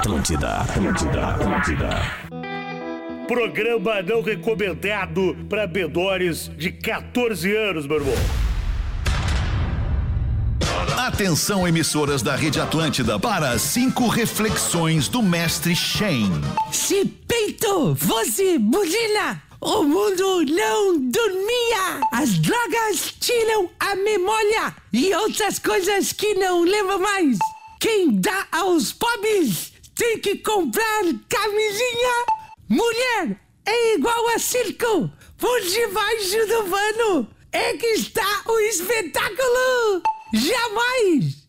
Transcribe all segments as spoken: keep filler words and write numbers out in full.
Atlântida, Atlântida, Atlântida. Programa não recomendado para menores de catorze anos, meu irmão. Atenção, emissoras da Rede Atlântida, para cinco reflexões do mestre Shen. Se peito fosse burilha, o mundo não dormia. As drogas tiram a memória e outras coisas que não lembram mais. Quem dá aos pobres tem que comprar camisinha. Mulher é igual a circo. Por debaixo do pano é que está o espetáculo. Jamais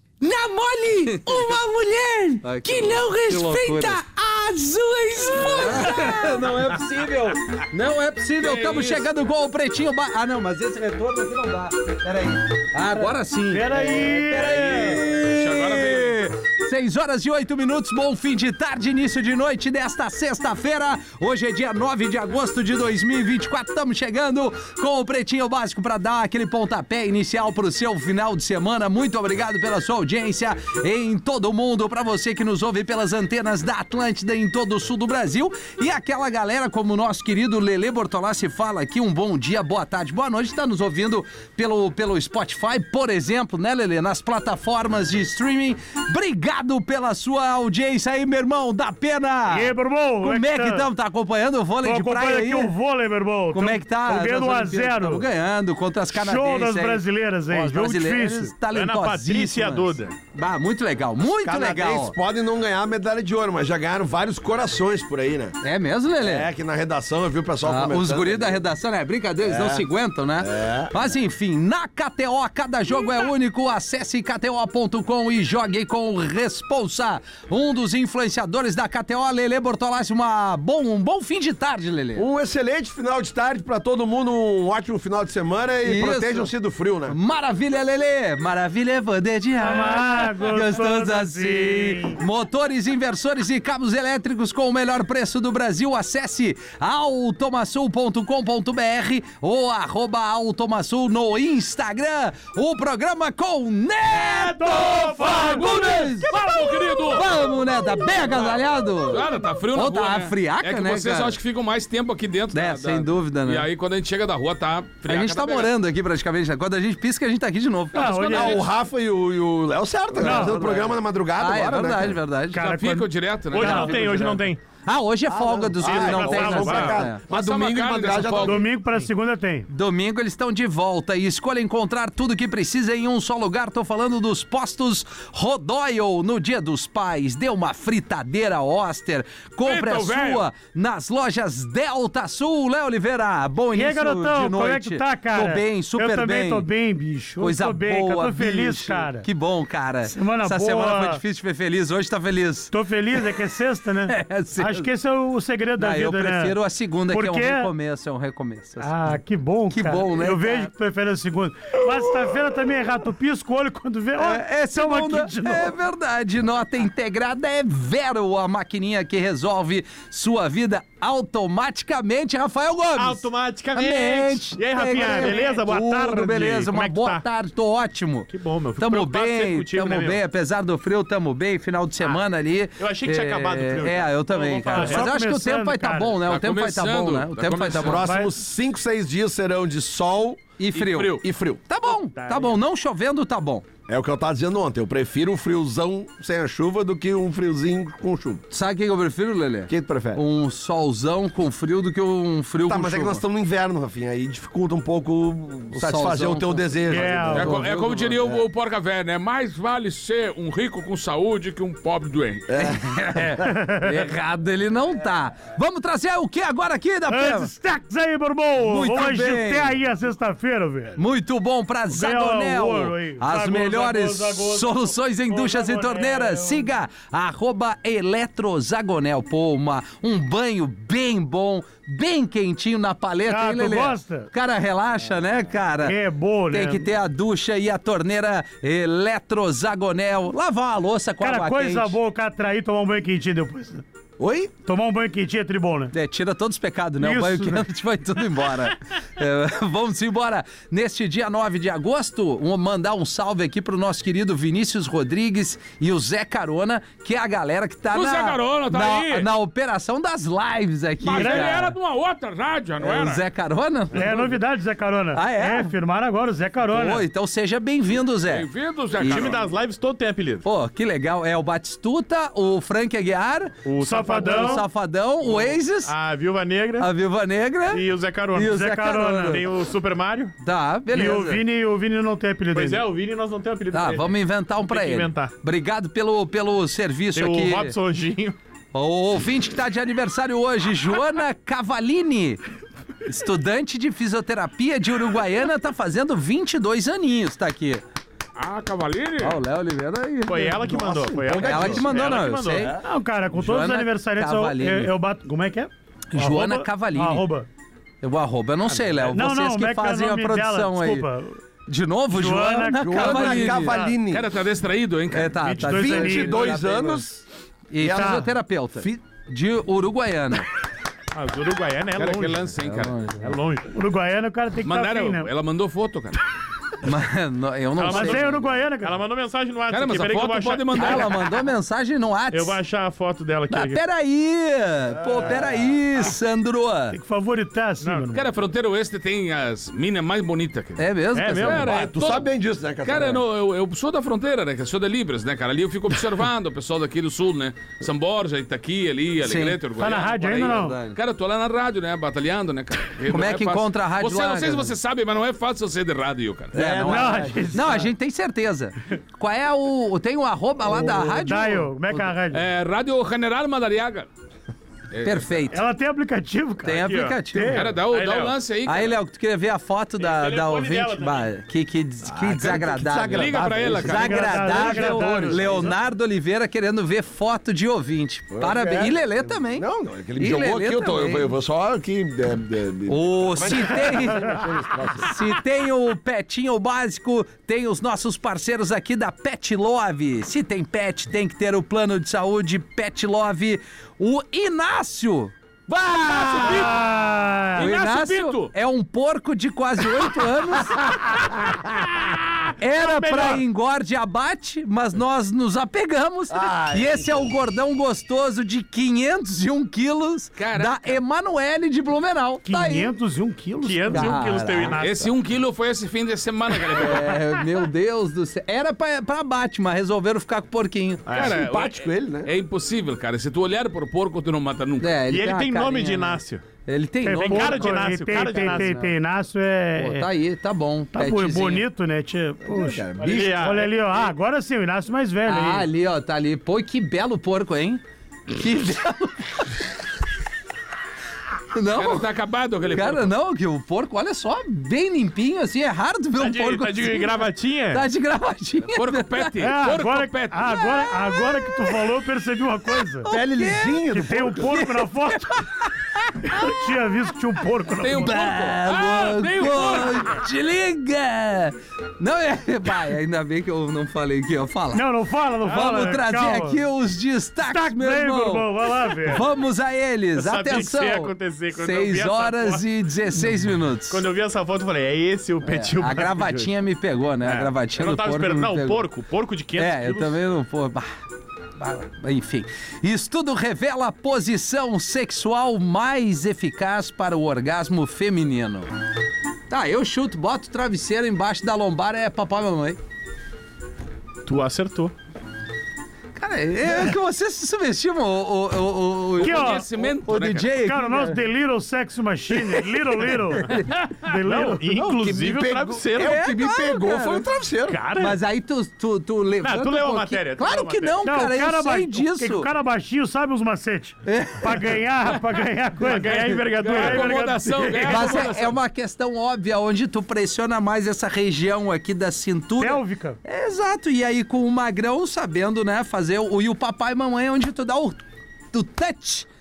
namore uma mulher Ai, que, que não respeita a sua esposa. Não é possível. Não é possível. Estamos chegando com o Pretinho ba... Ah, não, mas esse retorno aqui não dá. Peraí. Ah, agora sim. Peraí. É, peraí. Agora veio. seis horas e oito minutos, bom fim de tarde, início de noite desta sexta-feira. Hoje é dia nove de agosto de dois mil e vinte e quatro. Estamos chegando com o Pretinho Básico para dar aquele pontapé inicial para o seu final de semana. Muito obrigado pela sua audiência em todo o mundo, para você que nos ouve pelas antenas da Atlântida em todo o sul do Brasil. E aquela galera, como o nosse querido Lelê Bortolassi fala aqui, um bom dia, boa tarde, boa noite. Está nos ouvindo pelo, pelo Spotify, por exemplo, né, Lelê? Nas plataformas de streaming. Obrigado pela sua audiência aí, meu irmão, da pena. E aí, meu irmão? Como é que estamos? Tá acompanhando o vôlei Tô de praia aí? aqui o vôlei, meu irmão. Como é que tá? Tô ganhando um a zero. Estamos ganhando contra as canadenses. Show das brasileiras aí, jogo difícil. Ana Patrícia e a Duda. Ah, muito legal, muito Canadenses legal. podem não ganhar a medalha de ouro, mas já ganharam vários corações por aí, né? É mesmo, Lelê? É, que na redação eu vi o pessoal ah, comentando. Os guris da redação, né? Brincadeira, eles é. não se aguentam, né? É. Mas enfim, na K T O, cada jogo é único. Acesse K T O ponto com e jogue com responsa. Um dos influenciadores da K T O, Lelê Bortolassi, uma bom, um bom fim de tarde, Lelê. Um excelente final de tarde pra todo mundo, um ótimo final de semana e Isso. protejam-se do frio, né? Maravilha, Lelê! Maravilha é poder de amar, gostoso assim. Motores, inversores e cabos elétricos com o melhor preço do Brasil. Acesse automasul ponto com ponto br ou arroba automasul no Instagram. O programa com Neto Fagundes! Fala, meu querido! Vamos, Neto, bem agasalhado? Cara, tá frio na Ou rua, tá né? friaca, é que né, vocês cara? acham que ficam mais tempo aqui dentro. É, da, sem da... dúvida, né? E aí, quando a gente chega da rua, tá friaca. A gente tá pegando. morando aqui praticamente. Quando a gente pisca, a gente tá aqui de novo. Ah, Mas quando hoje a Ah, gente- o Rafa e o, e o Léo certo, né? Não, Fazendo não, programa na madrugada Ah, é agora, verdade, né? verdade. Cara, Já ficam quando- direto, né? Hoje Já não tem, ficam hoje não direto. tem. Ah, hoje é folga dos Ah, guris, não vai tem, passar, né? vai passar. É. Mas Passar domingo uma de carne madrugada dessa já tá... folga. Domingo para segunda tem. Domingo eles estão de volta e escolha encontrar tudo que precisa em um só lugar. Tô falando dos postos Rodoyle no Dia dos Pais. Dê uma fritadeira Oster. Compre a Frita, sua velho. nas lojas Delta Sul. Léo Oliveira, bom E aí, início garotão, de noite. como é que tu tá, cara? Tô bem, super Eu também bem. tô bem, bicho. Eu Coisa tô bem, boa, cara. Tô feliz, bicho. cara. Que bom, cara. Semana Essa boa. semana foi difícil de ver feliz. Hoje tá feliz. Tô feliz, é que é sexta, né? É, sexta. Acho que esse é o segredo da Ah, vida, eu né? prefiro a segunda, que é um Porque- recomeço, é um recomeço. Ah, que bom, Que cara. bom, né, Eu cara? vejo que tu prefere a segunda. Mas sexta-feira também é errado. Tu pisca o olho quando vê. Ó, É, é tamo segunda, aqui de novo. é verdade. Nota integrada é Vero, a maquininha que resolve sua vida automaticamente. Rafael Gomes. Automaticamente. E aí, Rafinha, beleza? Boa Tudo tarde. beleza, Como uma é que boa tá? tarde, tô ótimo. Que bom, meu. Fico Tamo preocupado sempre bem, contigo, tamo né, meu? bem, apesar do frio, tamo bem, final de semana ali. eu achei que tinha acabado o frio, É, já. eu também, Vamos falar cara. só Mas eu acho que o tempo começando, vai estar tá cara. bom, né? Tá o tempo vai estar tá bom, né? O começando, tempo vai estar tá tá bom. Próximos cinco, seis dias serão de sol E frio. frio. e frio. Tá bom, tá bom. Não chovendo, tá bom. É o que eu tava dizendo ontem. Eu prefiro um friozão sem a chuva do que um friozinho com chuva. Sabe o que eu prefiro, Lelê? O que tu prefere? Um solzão com frio do que um frio Tá, com mas é chuva. que nós estamos no inverno, Rafinha. Aí dificulta um pouco satisfazer solzão o teu com- desejo. É, entendeu? É, co- é como diria o, É. o Porca Velho, né? Mais vale ser um rico com saúde que um pobre doente. É, errado ele não tá. Vamos trazer o que agora aqui da Ah, Pena? destaques aí, meu irmão. Muito Vamos bem. até aí a sexta-feira, velho. Muito bom pra Zagonel. ouro aí. As Zago, melhores Zago, Zago, soluções em Zago, duchas e Zagonel. torneiras. Siga arroba Eletrozagonel. Pô, uma, um banho bem bom, bem quentinho na paleta, Ah, hein, tu Lelê? gosta? O cara relaxa, né, cara? É bom, né? Tem que ter a ducha e a torneira Eletrozagonel. Lavar uma louça com Cara, água coisa quente. boa o cara trair e tomar um banho quentinho depois. né? Oi? Tomar um banho quentinho é tribom, né? É, tira todos os pecados, né? Isso, o banho né? quente vai tudo embora. É, vamos embora. Neste dia nove de agosto, um, mandar um salve aqui pro nosso querido Vinícius Rodrigues e o Zé Carona, que é a galera que tá O na, Zé Carona tá na, aí. na operação das lives aqui. Mas ele cara. era de uma outra rádio, não É, era? o Zé Carona? É novidade, Zé Carona. Ah, é? É, firmaram agora o Zé Carona. Pô, então seja bem-vindo, Zé. Bem-vindo, Zé E- O time Carona. das lives todo tem apelido. Pô, que legal. É o Batistuta, o Frank Aguiar, O Safadão. o Safadão, o Oasis, A Viúva Negra a Viúva Negra. e o Zé Carona. E o Zé Zé Carona. Carona. Tem o Super Mario. Tá, E beleza. o Vini, o Vini não tem apelido Pois ainda. é, o Vini nós não temos apelido Tá, dele. vamos inventar um pra Tem que ele. inventar. Obrigado pelo, pelo serviço Tem aqui. o Robson Anjinho. O ouvinte que tá de aniversário hoje, Joana Cavalini, estudante de fisioterapia de Uruguaiana, tá fazendo vinte e dois aninhos, tá aqui. Ah, Cavaline? Ó, o Léo Oliveira aí. Foi ela que mandou. Foi ela, Ela que mandou, Ela não, que eu mandou. sei. Não, cara, com todos os Joana aniversariantes eu, Cavalini. eu, eu bato... Como é que é? Joana Arroba- Cavalini. Arroba. O arroba, eu não sei, Léo. Não, Vocês não, que como é que é o fazem a nome produção dela? aí. Desculpa. De novo, Joana Joana, Joana Cavalini. Cavalini. Cara, tá distraído, hein, cara? É, tá, vinte e tá. dois vinte e dois aninhos. anos. E Tá. fisioterapeuta. De Uruguaiana. Ah, os Uruguaiana é Cara, que longe. lance, hein, cara? É longe. Uruguaiana, o cara tem que estar Mandaram, afim, né? ela mandou foto, cara. Mas não- eu não Ela Mas sei. é Uruguaiana, cara. Ela mandou mensagem no WhatsApp. Cara, mas aqui, a peraí que eu foto vou achar. pode mandar. Ela mandou mensagem no WhatsApp. Eu vou achar a foto dela aqui. Ah, aqui. peraí! Pô, peraí, Sandro! Tem que favoritar, assim, mano. Cara, a Fronteira Oeste tem as minas mais bonitas, cara. É mesmo? É Cassiano? mesmo? Cara, Ah, é tu todo- sabe bem disso, né, Catarina? Cara, no- eu, eu sou da fronteira, né? Que eu sou de Libras, né, cara? Ali eu fico observando o pessoal daqui do sul, né? São Borja, Itaqui, ali, Alegrete, Uruguaiana. Tá na rádio Paraíba. ainda não? Cara, eu tô lá na rádio, né? Batalhando, né, cara? Como Não é que fácil. encontra a rádio você, lá, Não sei se cara? você sabe, mas não é fácil ser de rádio, cara. É, não, Não, é. a gente Não, a sabe. gente tem certeza. Qual é o. Tem o arroba lá da O rádio? Dial, como é que é a rádio? É Rádio General Madariaga. Perfeito. Ela tem aplicativo, cara. Tem Aqui, ó. aplicativo. Tem. Cara, dá o, Aí, dá o Léo. lance aí, cara. Aí, Léo, tu queria ver a foto da, Tem da telefone ouvinte? dela também. Bah, que, que, des- que desagradável. Liga pra ela, cara. Desagradável. Desagradável. Leonardo Oliveira querendo ver foto de ouvinte. Parabéns. é. E Lelê também. Não, não, é que ele me E jogou Lelê aqui, eu, tô, eu, também. eu vou só aqui... É, é, O, se tem, se tem o Petinho Básico, tem os nossos parceiros aqui da Pet Love. Se tem pet, tem que ter o plano de saúde Pet Love. O Inácio. Ah, O Inácio Inácio Pinto. é um porco de quase oito anos. Era pra engorde e abate, mas nós nos apegamos. E esse é o gordão gostoso de quinhentos e um quilos Caraca. da Emanuele de Blumenau. Tá aí. quinhentos e um quilos? quinhentos e um quilos tem o Inácio. Esse um quilo foi esse fim de semana, cara. É, meu Deus do céu. Era pra, pra abate, mas resolveram ficar com o porquinho. Cara, simpático é, ele, né? É impossível, cara. Se tu olhar pro porco, tu não mata nunca. É, E ele uma tem nome carinha, de né? Inácio. Ele tem Tem nome. Tem cara de porco, Inácio, tem, cara de tem, Inácio. tem, tem Inácio é... Pô, tá aí, tá bom. Tá bom, petzinho. bonito, né, tia? Poxa. cara, Olha ali, ah, Olha ali, ó. Ah, agora sim, o Inácio mais velho Ah, aí. ali, ó, tá ali. Pô, que belo porco, hein? Que belo. Não, Cara, tá acabado aquele cara, porco. não, que o porco, olha só, bem limpinho, assim, é raro tu ver Tá um de, porco tá de assim. gravatinha? Tá de gravatinha. Porco pet. É, porco agora, pet. ah, agora, agora que tu falou, eu percebi uma coisa. Pele lisinha Que do tem um porco na foto. Eu tinha visto que tinha um porco na Tem um foto. porco. Ah, tem um porco. Pô, te liga! Não é. Vai, ainda bem que eu não falei que ia falar. Não, não fala, não fala. Vamos trazer calma. aqui os destaques, Destaque meu aí, irmão. meu irmão. Vai lá, velho. Vamos a eles, Eu sabia que isso atenção. ia acontecer quando eu vi seis essa horas foto. e dezesseis minutos. Quando eu vi essa foto, eu falei, é esse o petinho. A gravatinha me pegou, né? A gravatinha Eu não do tava porco esperando. me Não, pegou. porco. Porco de quinhentos É, eu quilos. também não pô. bah, bah, Enfim, estudo revela a posição sexual mais eficaz para o orgasmo feminino. Tá, eu chuto, boto o travesseiro embaixo da lombar, é papai e mamãe. Tu acertou. Cara, é que você se subestima o, o, o, o, Aqui, ó. Conhecimento, o né, D J. Cara, o aqui, nosso né? The Little Sex Machine. Little, little. The Não, little. inclusive o pegou- travesseiro. É, o que me claro, pegou cara. foi o travesseiro. Cara, Mas aí tu, tu, tu levanta Não, tu leu a um pouquinho. matéria, tu Claro leu a que não, Não, cara, o cara, eu ba... sei o, que disso. o cara baixinho sabe os macetes. Pra ganhar, pra ganhar coisa. Pra ganhar envergadura. Ganhar Acomodação, ganhar Mas acomodação. é, é uma questão óbvia, onde tu pressiona mais essa região aqui da cintura. Pélvica. É, exato, e aí com o magrão sabendo, né, fazer o... E o papai e mamãe é onde tu dá o, o touch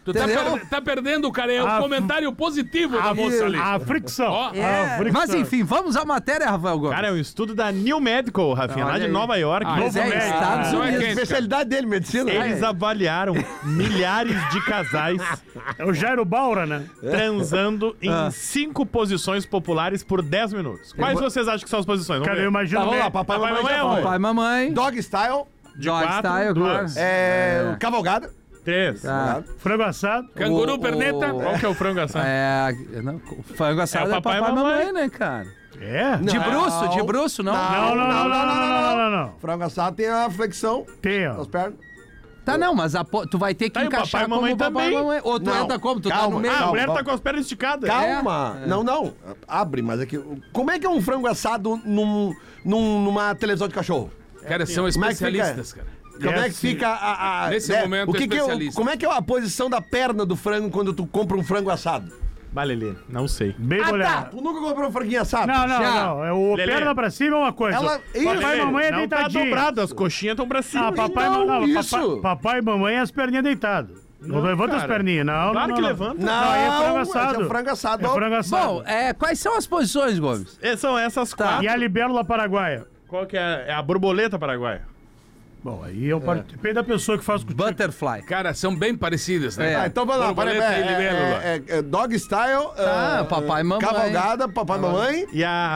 Tu tá, Entendeu? per- tá perdendo, cara. É o A- comentário positivo da A, moça ali. a fricção. Ó. A fricção. Mas enfim, vamos à matéria, Rafael Gomes. Cara, é um estudo da New Medical, Rafinha, Olha lá de aí. Nova York. Ah, Mas é, Novo médico. Estados Não é Unidos. quente, cara. Especialidade dele, medicina. Eles avaliaram milhares de casais É o Jairo Baura, né? transando em Ah. cinco posições populares por dez minutos. Quais vocês acham que são as posições? Vamos Cara, eu ver. imagino... Tá, vamos lá, né? papai, Papai, mamãe, mamãe já é foi. um. Pai, mamãe. Dog style, De Dog quatro, style, claro. duas. é, cavalgada. Três. Tá. Frango assado. Canguru, O- perneta. o- Qual que é o frango assado? É. Não, o frango assado É é o papai e papai e mamãe, mamãe. né, cara? É? De Não. bruço, de bruço, não? Não, não, não, não, não, não, não, não. Frango assado tem a flexão Tem, ó. das pernas. Tá, não, mas a po- tu vai ter que Tá, e o encaixar papai e como mamãe papai e também. mamãe. Ou tu Não, entra como? Tu tá calma. no meio. Ah, a Não, mulher vamos. tá com as pernas esticadas. Calma. Não, não. Abre, mas é que... Como é que é um frango assado num, num- numa televisão de cachorro? Cara, são Como é que fica? especialistas, cara. Como é que assim, fica a... a- nesse né? momento, o que que é o- especialista. Como é que é a posição da perna do frango quando tu compra um frango assado? Vai, Lelê, não sei. Bem Ah, tá. molhado. Tu nunca comprou um franguinho assado? Não, não, Já. não. É o Lelê. perna pra cima é uma coisa. Ela- Isso. Papai e mamãe é não tá deitadinho. dobrado, as coxinhas estão pra cima. Ah, papai, Não, não, não, isso. papai, papai e mamãe as perninhas deitadas. Não, Não, levanta as cara. perninhas, não. Claro não, que não. levanta. Não, Não, aí é frango esse assado. é frango assado. É frango assado. Bom, é, quais são as posições, Gomes? É, são essas Tá. quatro. E a libélula paraguaia? Qual que é? É a borboleta paraguaia. Bom, aí eu par... depende da pessoa que faz contigo. Butterfly. Cara, são bem parecidas, né? É. Ah, então vamos lá. Peraí, Borboleta e peraí. libélula. É, é, é dog style. Tá, ah, papai e mamãe. Cavalgada, papai e mamãe. E a,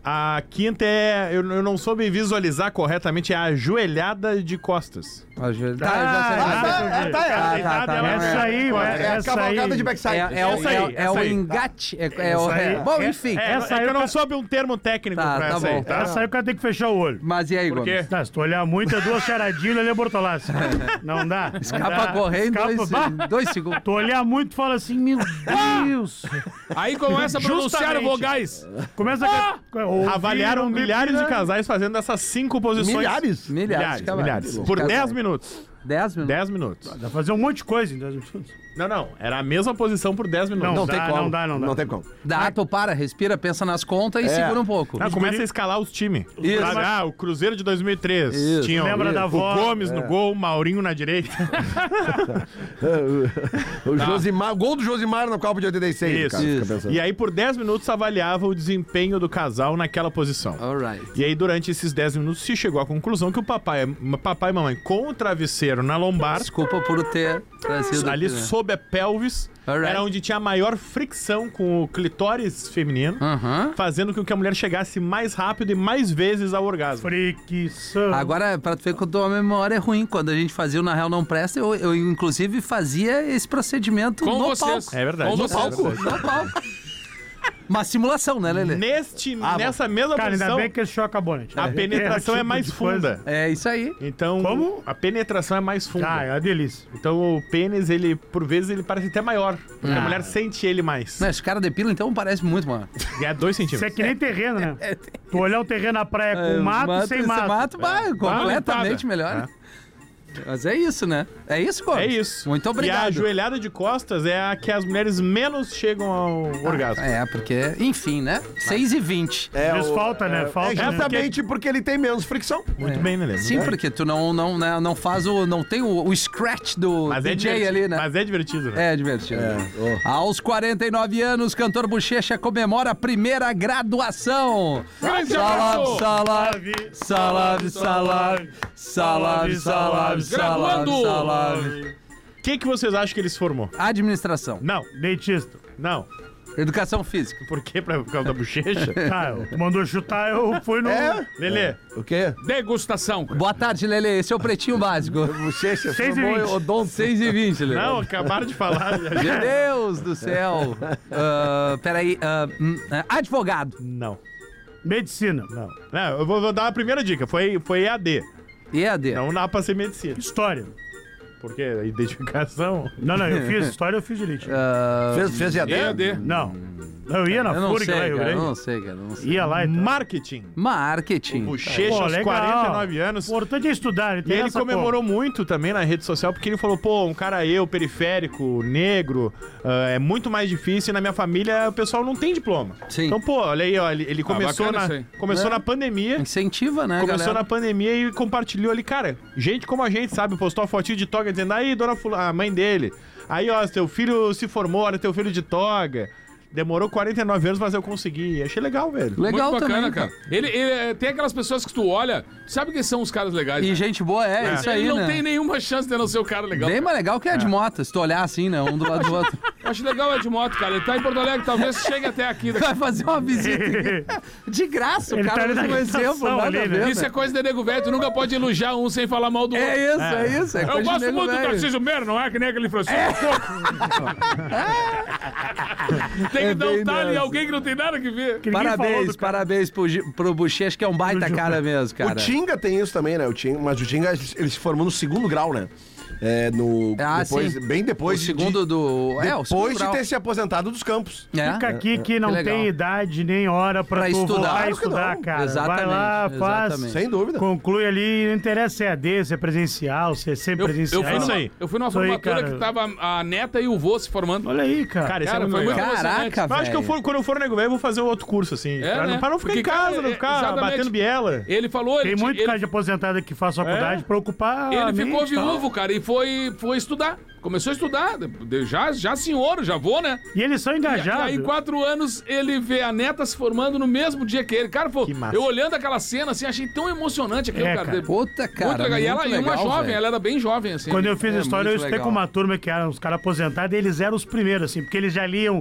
a quinta é. Eu, eu não soube visualizar corretamente, é a ajoelhada de costas. Tá, eu já sei. Ah, tá, é, tá, é. Ah, tá, tá, não, Essa é. aí, É vai. a Essa cavalgada aí. de backside. É, é, o, Essa aí, é, é essa o aí. engate. É, é o, Essa aí. é- bom, É- enfim. É, Essa é aí que eu eu não ca- soube um termo técnico Tá, pra tá essa bom. aí, tá? Essa aí o cara tem que fechar o olho. Mas e aí, Por quê? Gomes? Tá, se tu olhar muito, é duas charadinhas, ele é Bortolassi. Não dá. não Escapa dá. correndo em Escapa, dois, bah. em dois segundos. Tu olhar muito, fala assim, meu Deus. Aí começa a pronunciar Justamente. vogais. Começa a... Ouvir, Avaliaram não milhares de precisa- casais fazendo essas cinco posições. Milhares? Milhares, Milhares, cavalo. milhares. Por Casais. dez minutos. Dez minutos. dez minutos. Dá pra fazer um monte de coisa em dez minutos. Não, não. Era a mesma posição por dez minutos. Não, Não dá, tem como. não dá, não dá. Não tem como. Dá, tu para, respira, pensa nas contas e segura um pouco. Não, começa a escalar os times. Isso. Sabe? Ah, o Cruzeiro de dois mil e três. Isso. Tinha Lembra o, da o avó? Gomes no gol, o Maurinho na direita. O Josimar, gol do Josimar na Copa de oitenta e seis. Isso. cara, fica Isso. pensando. E aí, por dez minutos, avaliava o desempenho do casal naquela posição. Alright. E aí, durante esses dez minutos, se chegou à conclusão que o papai, papai e mamãe com o travesseiro na lombar, Desculpa por ter trazido ali aqui, né? sob a pelvis, Alright. era onde tinha a maior fricção com o clitóris feminino, Aham. fazendo com que a mulher chegasse mais rápido e mais vezes ao orgasmo. Friquição. Agora, pra tu ver que a tua memória é ruim, quando a gente fazia o Na Real Não Presta, eu, eu inclusive fazia esse procedimento Com no vocês. palco. É verdade. Com No vocês. palco. No palco. Uma simulação, né, Lelê? Neste, Ah, nessa mesma Cara, ainda posição, bem que esse show acabou, né? a penetração é, tipo mais de coisa. funda. É isso aí. Então, Como? a penetração é mais funda. Ah, é uma delícia. Então o pênis, ele, por vezes, ele parece até maior. Porque a mulher sente ele mais. Não, esse cara depila, então parece muito, mano. É dois Isso é centímetros. que nem terreno, né? Tu olhar um terreno na praia com mato, sem mato. mato, vai, completamente melhor. Mas é isso, né? É isso, Gomes? É isso. Muito E a obrigado. ajoelhada de costas é a que as mulheres menos chegam ao orgasmo. É, porque, enfim, né? seis e vinte. É, Diz o- falta, né? Falta, É né? justamente porque ele tem menos fricção. Muito bem, né, Lelê? Sim, porque tu não, não, né, não faz o. Não tem o, o scratch do Mas é, D J divertido, ali, né? mas é divertido, né? É divertido. Aos quarenta e nove anos, cantor Bochecha comemora a primeira graduação. Grande Salve, abraço! salve, salve, salve, salve, salve, salve, Graduando! salve. O que, que vocês acham que ele se formou? Administração, Não, Dentista. não. educação física. Por quê? Pra- Por causa da bochecha? Ah, tu mandou chutar, eu fui no... É? Lelê, O quê? Degustação. cara. Boa tarde, Lele. Esse é o Pretinho Básico. Bochecha, Seis e formou vinte. odonto. seis e vinte, Lele. não, acabaram de falar. Meu Deus do céu. Uh, peraí. ah, hum, ah, advogado. Não, Medicina. não. Não, eu vou, vou dar a primeira dica. Foi, foi E A D. E A D. Não dá pra ser medicina. História. Porque a identificação... Não, não, eu fiz história, eu fiz direito. Ah, Fez, fez E A D? E A D. Não. Eu ia na Eu não Fúria, sei, lá em Rio cara, eu Grande. não sei, cara, não sei. Ia lá e tal. Marketing. Marketing. Bochecha Pô, aos legal. quarenta e nove anos. O importante é estudar. não E tem ele essa comemorou muito também na rede social, porque ele falou, pô, um cara eu, periférico, negro, ah, é muito mais difícil e na minha família o pessoal não tem diploma. Sim. Então, pô, olha aí, ó, ele, ele começou, bacana isso na, aí. começou É. na pandemia, Incentiva, né, começou galera? na pandemia e compartilhou ali, cara, gente como a gente, sabe, postou uma fotinho de toga dizendo, aí, dona Fula, a mãe dele, aí, ó, teu filho se formou, olha, teu filho de toga. Demorou quarenta e nove anos, mas eu consegui. Achei legal, velho. Legal Muito bacana, também, cara. Ele, ele- tem aquelas pessoas que tu olha, sabe quem são os caras legais? E né? gente boa, é, isso aí, Ele não né? tem nenhuma chance de não ser o cara legal. Bem mais legal que a de moto, se tu olhar assim, né? Um do lado do outro. Eu acho legal o Ed Moto, cara. Ele tá em Porto Alegre, talvez chegue até aqui. Daqui. Vai fazer uma visita de graça, o Ele cara tá ali usa na um exemplo, estação nada ali, a né? ver, Isso né? é coisa de nego velho. Tu nunca pode elogiar um sem falar mal do outro. É isso, é isso. É Eu coisa de gosto nego muito do velho. Tarcísio Meira, não é que nem aquele Francisco Coco. Tem que É dar bem um talho em mesmo. alguém que não tem nada que ver. Que ninguém falou Parabéns, do cara. parabéns pro, Gi- pro Bochecha, que é um baita cara mesmo, cara. O Tinga tem isso também, né? O Tinga, mas o Tinga, ele se formou no segundo grau, né? É, no, Ah, depois, sim. bem depois o segundo de, do... É, o segundo depois de grau. ter se aposentado dos campos. É. Fica aqui que não Que legal. tem idade nem hora pra, Pra tu estudar. voltar a Claro que estudar, não. cara. Exatamente, Vai lá, faz, exatamente. Sem dúvida. conclui ali, não interessa se é A D, se é presencial, se é sem Eu, eu, presencial. fui É isso numa, aí. eu fui numa Isso aí, formatura cara. que tava a neta e o vô se formando. Olha aí, cara. Cara, isso Cara, é muito foi muito legal. emocionante. Caraca, Eu acho que eu velho. for, quando eu for nego velho, eu vou fazer outro curso, assim. É, pra, né? não, pra não ficar Porque, em casa, cara, não ficar exatamente. batendo biela. Ele falou... Tem ele, muito ele, cara de aposentado que faz faculdade É. pra ocupar. Ele a ficou mente e tal. viúvo, cara, e foi, foi estudar. Começou a estudar. de- Já, já senhor, já vou, né? E eles são E, e engajados. aí, quatro anos, ele vê a neta se formando no mesmo dia que ele. Cara, pô, Que massa. eu olhando aquela cena, assim, achei tão emocionante aquilo, É, cara. cara. De- Puta, cara, muito legal. E ela, muito e uma legal, jovem, velho. ela era bem jovem, assim. Quando eu fiz É, história, eu muito estudei legal. com uma turma que eram os caras aposentados e eles eram os primeiros, assim, porque eles já liam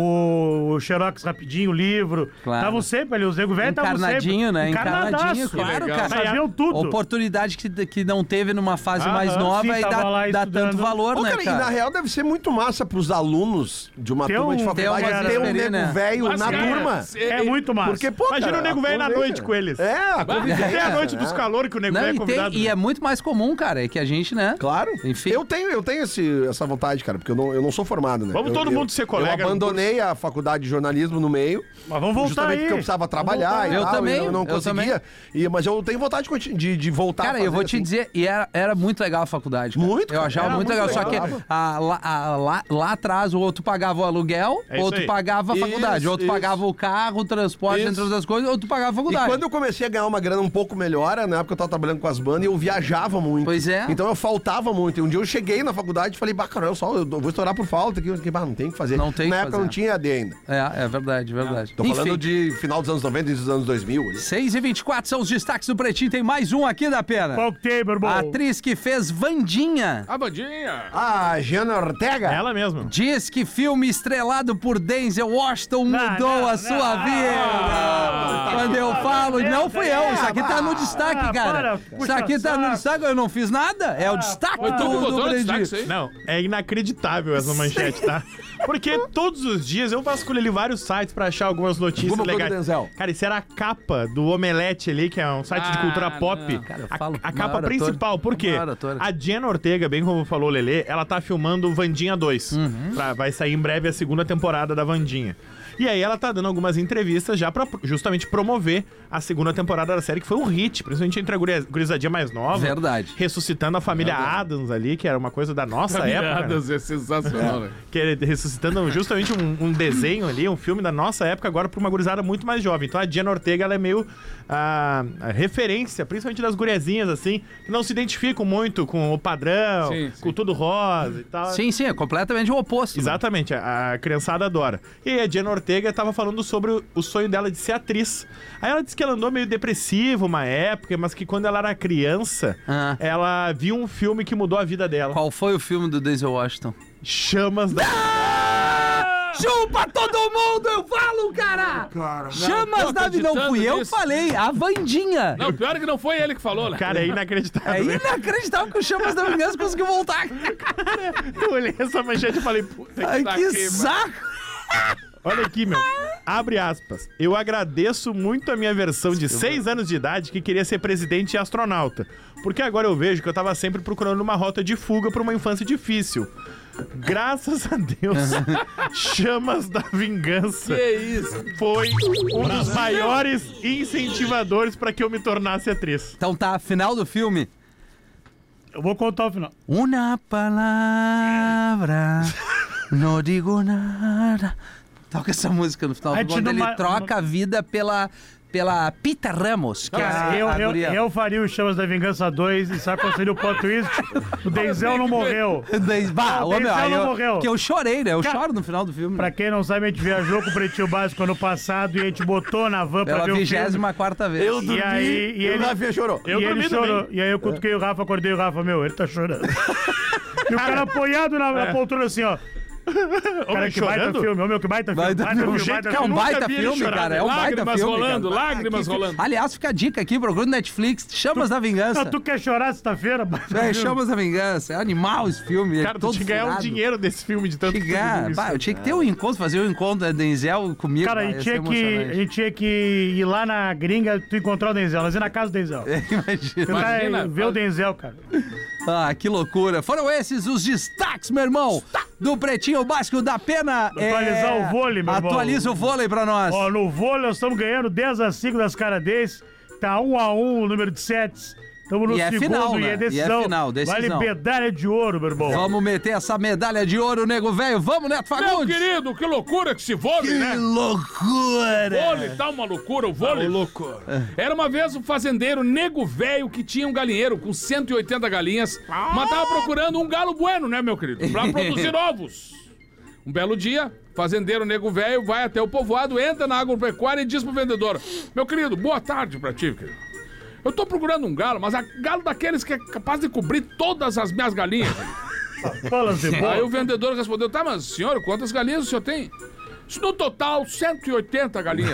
o Xerox rapidinho, o livro. Claro. Estavam sempre ali, os nego velhos estavam sempre. Encarnadinho, né? Encarnadaço. Encarnadinho, claro, legal. cara. Sabiam tudo. Oportunidade que, que não teve numa fase Aham, mais nova sim, e tava lá dá, dá estudando. tanto valor, Ô, né, cara, cara? e na real deve ser muito massa pros alunos de uma Ter turma de um- faculdade ter uma ter um experiência, nego né? velho Mas, na cara, turma. É muito massa. Porque, pô, Imagina cara, o nego velho na aproveita. noite com eles. É, a Até convivência, a noite né? dos calores que o nego Não, velho é e, tem- convidado. e é muito mais comum, cara, é que a gente, né? Claro. Enfim. Eu tenho, eu tenho esse, essa vontade, cara, porque eu não, eu não sou formado, né? Vamos Eu- todo eu- mundo ser colega Eu no abandonei a faculdade de jornalismo no meio. Mas vamos voltar justamente aí. porque eu precisava trabalhar voltar. e Eu tal, também, e eu não eu conseguia. E, mas eu tenho vontade de, conti- de, de voltar Cara, a fazer, eu vou te assim. dizer, e era, era muito legal a faculdade. Cara. Muito, Eu cara. achava Era muito muito legal. Só que legal. a- lá, a- lá- lá atrás, ou tu pagava o aluguel, É isso ou tu aí. pagava a Isso, faculdade. Ou tu isso. pagava o carro, o transporte, Isso. entre outras coisas, ou tu pagava a E faculdade. quando eu comecei a ganhar uma grana um pouco melhor, na época eu tava trabalhando com as bandas e eu viajava muito. Pois é. Então eu faltava muito. E um dia eu cheguei na faculdade e falei, bah, cara, eu só eu vou estourar por falta aqui. Eu fiquei, bah, não tem o que fazer. Não tem o Na que época fazer. não tinha A D ainda. É, é verdade, verdade. Tô falando de final dos anos noventa e dos anos dois mil. ali. seis e vinte e quatro são os destaques do Pretinho. Tem mais um aqui da pena. Qual que tem, meu irmão? A atriz que fez Vandinha A bandinha. A Giana Ortega. Ela mesmo. diz que filme estrelado por Denzel Washington Não, mudou não, a não, sua não, vida. Quando eu falo, não fui eu, isso aqui tá no destaque, Ah, cara. para, Isso puxa aqui tá no saco. destaque, eu não fiz nada. É o destaque Foi tu que do, botou do no destaque Pretinho. isso aí? Não, é inacreditável essa manchete, tá? Porque todos os dias eu vasculho ali vários sites pra achar algumas notícias Google legais. do Denzel. Cara, isso era a capa do Omelete ali, que é um site de Ah, cultura pop. não. Cara, eu A- falo, a, maior capa ator. principal, por quê? Maior ator. A Jenna Ortega, bem como falou o Lelê, ela tá filmando Vandinha dois. Uhum. Pra- vai sair em breve a segunda temporada da Vandinha. E aí ela tá dando algumas entrevistas já pra justamente promover a segunda temporada da série, que foi um hit, principalmente entre a guria- gurizadinha mais nova. Verdade. Ressuscitando a família Adams ali, que era uma coisa da nossa época. né? Piadas, é sensacional, né? Que é ressuscitando justamente um, um desenho ali, um filme da nossa época, agora pra uma gurizada muito mais jovem. Então a Jenna Ortega, ela é meio a, a referência, principalmente das guriazinhas, assim, que não se identificam muito com o padrão, Sim, sim. com tudo rosa e tal. Sim, sim, é completamente o oposto. né? Exatamente, a, a criançada adora. E aí a Jenna Ortega tava falando sobre o, o sonho dela de ser atriz. Aí ela disse que ela andou meio depressiva uma época, mas que quando ela era criança, Ah. ela viu um filme que mudou a vida dela. Qual foi o filme do Denzel Washington? Chamas da... Chupa todo mundo, eu falo, cara! Chamas tô da vida. Não fui eu que nisso. falei, a Vandinha. Não, pior é que não foi ele que falou, né? Cara, é inacreditável. É né? inacreditável que o Chamas da Vingança conseguiu voltar. Eu olhei essa manchete e falei, puta Ai, tá que aqui, mano. saco! olha aqui, meu. Abre aspas. Eu agradeço muito a minha versão de seis anos de idade que queria ser presidente e astronauta. Porque agora eu vejo que eu tava sempre procurando uma rota de fuga pra uma infância difícil. Graças a Deus, Chamas da Vingança Que isso? foi um dos maiores incentivadores pra que eu me tornasse atriz. Então tá, final do filme. Eu vou contar o final. Una palavra, não digo nada. Toca essa música no final, A gente quando ele numa- troca a vida pela, pela Pita Ramos, que é Cara, a, eu, a eu, guria. eu faria o Chamas da Vingança dois e sabe qual seria o plot twist? O Denzel não morreu. Bah, O ô, meu, Denzel aí não eu, morreu. que eu chorei, né? Eu Cara, choro no final do filme. Pra quem não sabe, a gente viajou com o Pretinho Básico ano passado e a gente botou na van pra Pela ver o filme. vigésima quarta vez. Eu dormi E aí, e e o ele, Rafinha chorou. Eu e ele dormi chorou. também. E aí eu cutuquei o Rafa, acordei o Rafa, meu, ele tá chorando. E o cara apoiado na, na poltrona assim, ó. Cara, que baita chorando? filme, ô meu, que baita filme. Baita filme, filme, jeito baita que é um filme. nunca baita vi ele filme, chorar, cara. É um baita Lágrimas filme. rolando, cara. lágrimas Ah, que- rolando. Aliás, fica a dica aqui, procura no Netflix, Chamas da Vingança. Não, tu quer chorar sexta-feira? Baita É, filme. Chamas da Vingança. É animal esse filme. Cara, é tu todo tinha que ganhar um furado. dinheiro desse filme de tanto que tu Chegar. viu isso. Bah, eu tinha que ter um encontro, fazer um encontro da Denzel comigo. Cara, a bah, gente, ia tinha ser que, a emocionante. gente tinha que ir lá na gringa, tu encontrar o Denzel. Nós ia na casa do Denzel. Imagina. Tentar Imagina. ver o Denzel, cara. Ah, que loucura. Foram esses os destaques, meu irmão, do Pretinho Básico da Pena. Atualizar o vôlei, meu irmão. Atualiza o vôlei pra nós. Ó, no vôlei nós estamos ganhando dez a cinco das canadenses. Tá um a um o número de sets. Estamos no E é segundo final, e né? é decisão. E é final, decisão. Vale medalha de ouro, meu irmão. Vamos meter essa medalha de ouro, nego velho. Vamos, Neto Meu Fagundes. querido, que loucura que se vôlei, né? loucura. Vôlei tá uma loucura, o vôlei. Louco. Era uma vez um fazendeiro nego velho que tinha um galinheiro com cento e oitenta galinhas, mas tava procurando um galo bueno, né, meu querido? Pra produzir ovos. Um belo dia, fazendeiro nego velho vai até o povoado, entra na agropecuária e diz pro vendedor: meu querido, boa tarde pra ti, querido. Eu tô procurando um galo, mas é galo daqueles que é capaz de cobrir todas as minhas galinhas. Fala de boa. Aí o vendedor respondeu: tá, mas senhor, quantas galinhas o senhor tem? Isso no total, cento e oitenta galinhas.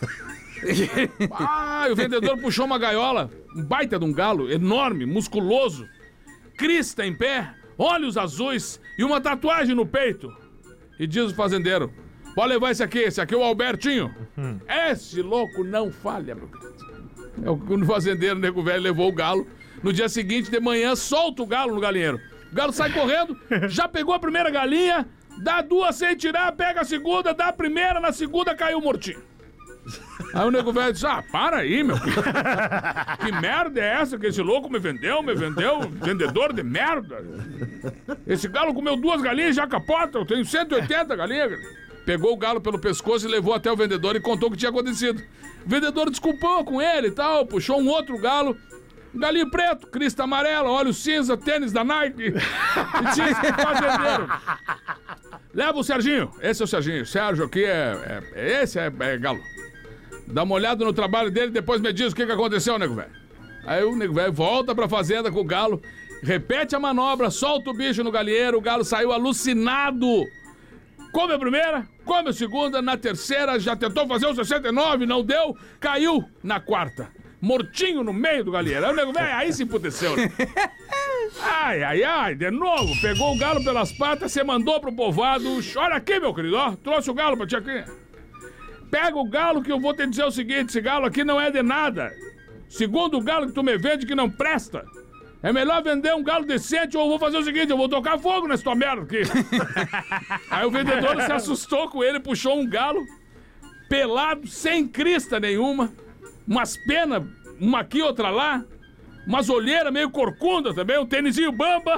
Ah, e o vendedor puxou uma gaiola, um baita de um galo, enorme, musculoso, crista em pé, olhos azuis e uma tatuagem no peito. E diz o fazendeiro: pode levar esse aqui, esse aqui é o Albertinho. Esse louco não falha, meu querido. É o fazendeiro, o nego velho, levou o galo. No dia seguinte, de manhã, solta o galo no galinheiro. O galo sai correndo, já pegou a primeira galinha, dá duas sem tirar, pega a segunda, dá a primeira, na segunda caiu mortinho. Aí o nego velho disse: ah, para aí, meu filho. Que merda é essa que esse louco me vendeu, me vendeu, vendedor de merda. Esse galo comeu duas galinhas e já capota, eu tenho cento e oitenta galinhas. Pegou o galo pelo pescoço e levou até o vendedor e contou o que tinha acontecido. O vendedor desculpou com ele e tal, puxou um outro galo, um galinho preto, crista amarela, olho cinza, tênis da Nike, e disse pro fazendeiro: leva o Serginho, esse é o Serginho, o Sérgio aqui é, é, é esse é, é galo. Dá uma olhada no trabalho dele, depois me diz o que, que aconteceu, nego velho. Aí o nego velho volta pra fazenda com o galo, repete a manobra, solta o bicho no galinheiro, o galo saiu alucinado. Come a primeira, come a segunda, na terceira já tentou fazer o sessenta e nove, não deu, caiu na quarta. Mortinho no meio do galinheiro. Aí o nego velho, aí se emputeceu. Né? Ai, ai, ai, de novo, pegou o galo pelas patas, você mandou pro povoado: olha aqui, meu querido, ó, trouxe o galo pra ti aqui. Pega o galo que eu vou te dizer o seguinte: esse galo aqui não é de nada. Segundo o galo que tu me vende que não presta. É melhor vender um galo decente ou eu vou fazer o seguinte: eu vou tocar fogo nessa tua merda aqui. Aí o vendedor se assustou com ele, puxou um galo pelado, sem crista nenhuma, umas penas, uma aqui, outra lá, umas olheiras meio corcunda também, um tênisinho bamba,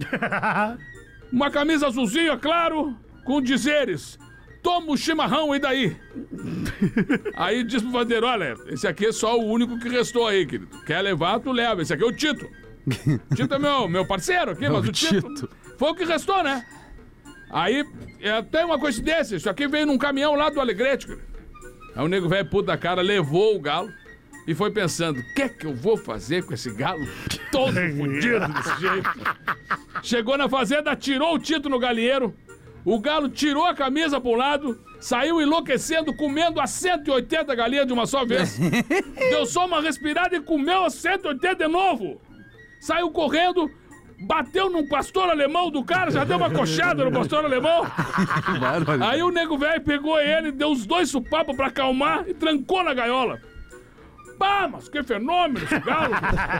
uma camisa azulzinha, claro, com dizeres: toma o chimarrão e daí? Aí diz pro fazendeiro: olha, esse aqui é só o único que restou aí, querido. Quer levar, tu leva. Esse aqui é o Tito. Tito é meu, meu parceiro aqui, mas o Tito, Tito foi o que restou, né? Aí, é, tem uma coincidência, isso aqui veio num caminhão lá do Alegrete, cara. Aí o nego velho puto da cara levou o galo e foi pensando: o que é que eu vou fazer com esse galo todo fodido desse jeito? Chegou na fazenda, tirou o Tito no galinheiro, o galo tirou a camisa para um lado, saiu enlouquecendo, comendo as cento e oitenta galinhas de uma só vez. Deu só uma respirada e comeu as cento e oitenta de novo. Saiu correndo, bateu num pastor alemão do cara, já deu uma coxada no pastor alemão. Aí o nego velho pegou ele, deu os dois supapos pra acalmar e trancou na gaiola. Pá, mas que fenômeno esse galo.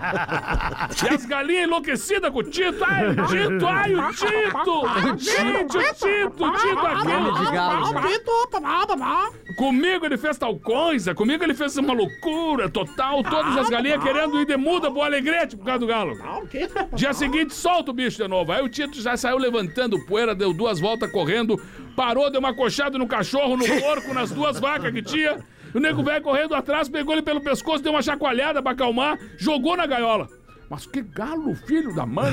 E as galinhas enlouquecidas com o Tito. Ai, o Tito, ai, o Tito. Gente, o Tito, o Tito aqui. de galo. Comigo ele fez tal coisa, comigo ele fez uma loucura total. Todas as galinhas querendo ir de muda pro Alegrete por causa do galo. Dia seguinte, solta o bicho de novo. Aí o Tito já saiu levantando poeira, deu duas voltas correndo, parou, deu uma coxada no cachorro, no porco, nas duas vacas que tinha. O nego velho correndo atrás, pegou ele pelo pescoço, deu uma chacoalhada pra acalmar, jogou na gaiola. Mas que galo, filho da mãe,